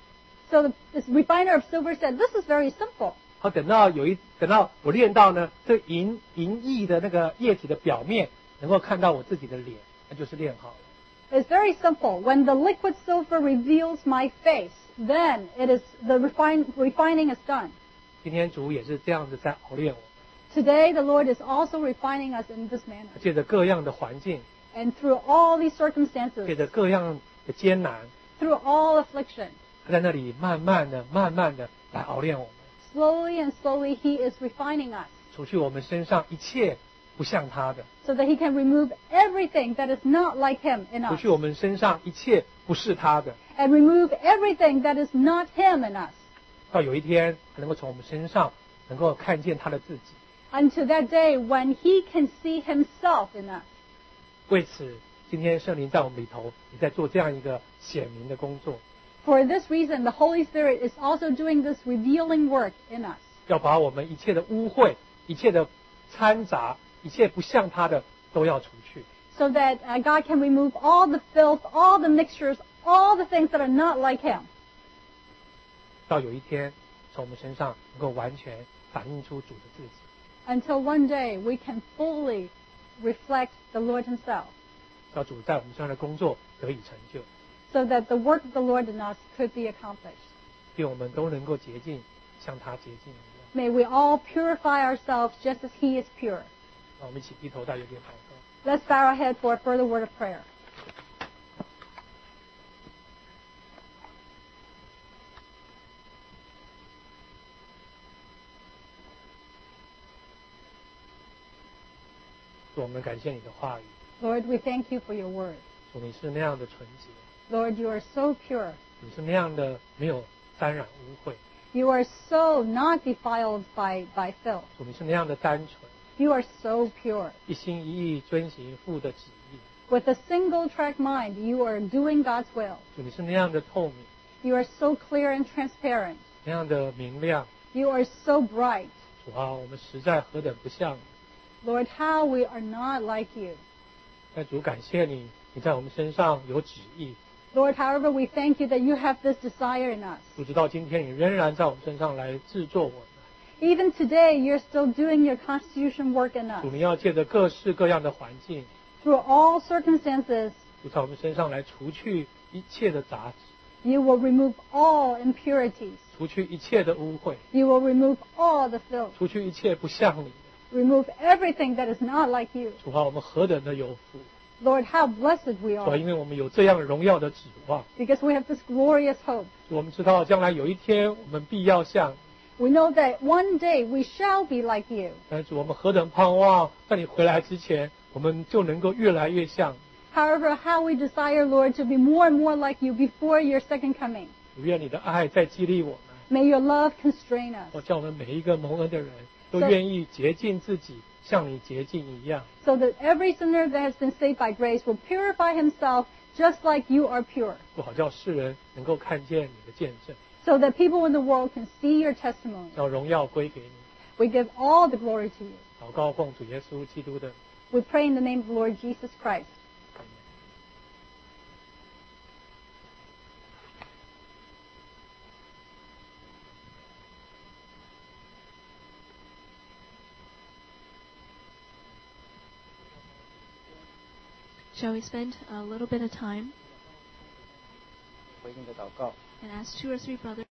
So the, this refiner of silver said, "This is very simple. 好，等到有一等到我炼到呢，这银银液的那个液体的表面能够看到我自己的脸，那就是炼好了。 It's very simple. When the liquid silver reveals my face, then it is the refine, refining is done." 今天主也是这样子在熬炼我， Today, the Lord is also refining us in this manner. 借着各样的环境， And through all these 借 circumstances, 着各样的艰难， through all affliction, 他在那里慢慢的、慢慢的来熬炼我们， slowly and slowly, He is refining us 除去我们身上一切不像他的， so that He can remove everything that is not like Him in 除 us 去我们身上一切不是他的， and remove everything that is not Him in us 到有一天他能够从我们身上能够看见他的自己。 until that day when He can see Himself in us. 为此，今天圣灵在我们里头也在做这样一个显明的工作， For this reason, the Holy Spirit is also doing this revealing work in us 要把我们一切的污秽、一切的掺杂、一切不像他的都要除去。 so that uh, God can remove all the filth, all the mixtures, all the things that are not like Him. 到有一天，从我们身上能够完全反映出主的自己， Until one day we can fully reflect the Lord Himself, 叫主在我们身上的工作得以成就， so that the work of the Lord in us could be accomplished. 愿我们都能够洁净，像他洁净一样。 May we all purify ourselves just as He is pure. 让我们一起低头，大有点祷告。 Let's bow our head for a further word of prayer. 主，我们感谢你的话语， Lord, we thank You for Your word. 主你是那样的纯洁， Lord, You are so pure. 你是那样的没有沾染污秽， You are so not defiled by, by filth. 主你是那样的单纯， You are so pure. 一心一意遵行父的旨意。 With a single track mind, You are doing God's will. 主你是那样的透明， You are so clear and transparent. 那样的明亮。 You are so bright. 主啊，我们实在何等不像你！ Lord, how we are not like You. 但主感谢你，你在我们身上有旨意。 Lord, however, we thank You that You have this desire in us. 主直到今天，你仍然在我们身上来制作我们。 Even today, You're still doing Your constitution work in 主 us. 你要借着各式各样的环境， Through all circumstances, 主在我们身上来除去一切的杂质， You will remove all impurities. 除去一切的污秽， You will remove all the filth. 除去一切不像你的。 Remove everything that is not like You. 主啊，我们何等的有福！ Lord, how blessed we 主啊， are 因为我们有这样荣耀的指望， because we have this glorious hope. 主我们知道将来有一天我们必要像你。 We know that one day we shall be like You. 但主，我们何等盼望在你回来之前，我们就能够越来越像你。 However, how we desire, Lord, to be more and more like You before Your second coming. 主愿你的爱再激励我们， May Your love constrain us 我叫我们每一个蒙恩的人都愿意洁净自己，像你洁净一样。 so that every sinner that has been saved by grace will purify himself just like You are pure, 不好叫世人能够看见你的见证， so that people in the world can see Your testimony. 叫荣耀归给你。 We give all the glory to You. 祷告奉主耶稣基督的名。 We pray in the name of the Lord Jesus Christ. Shall we spend a little bit of time 回应的祷告。 and ask two or three brothers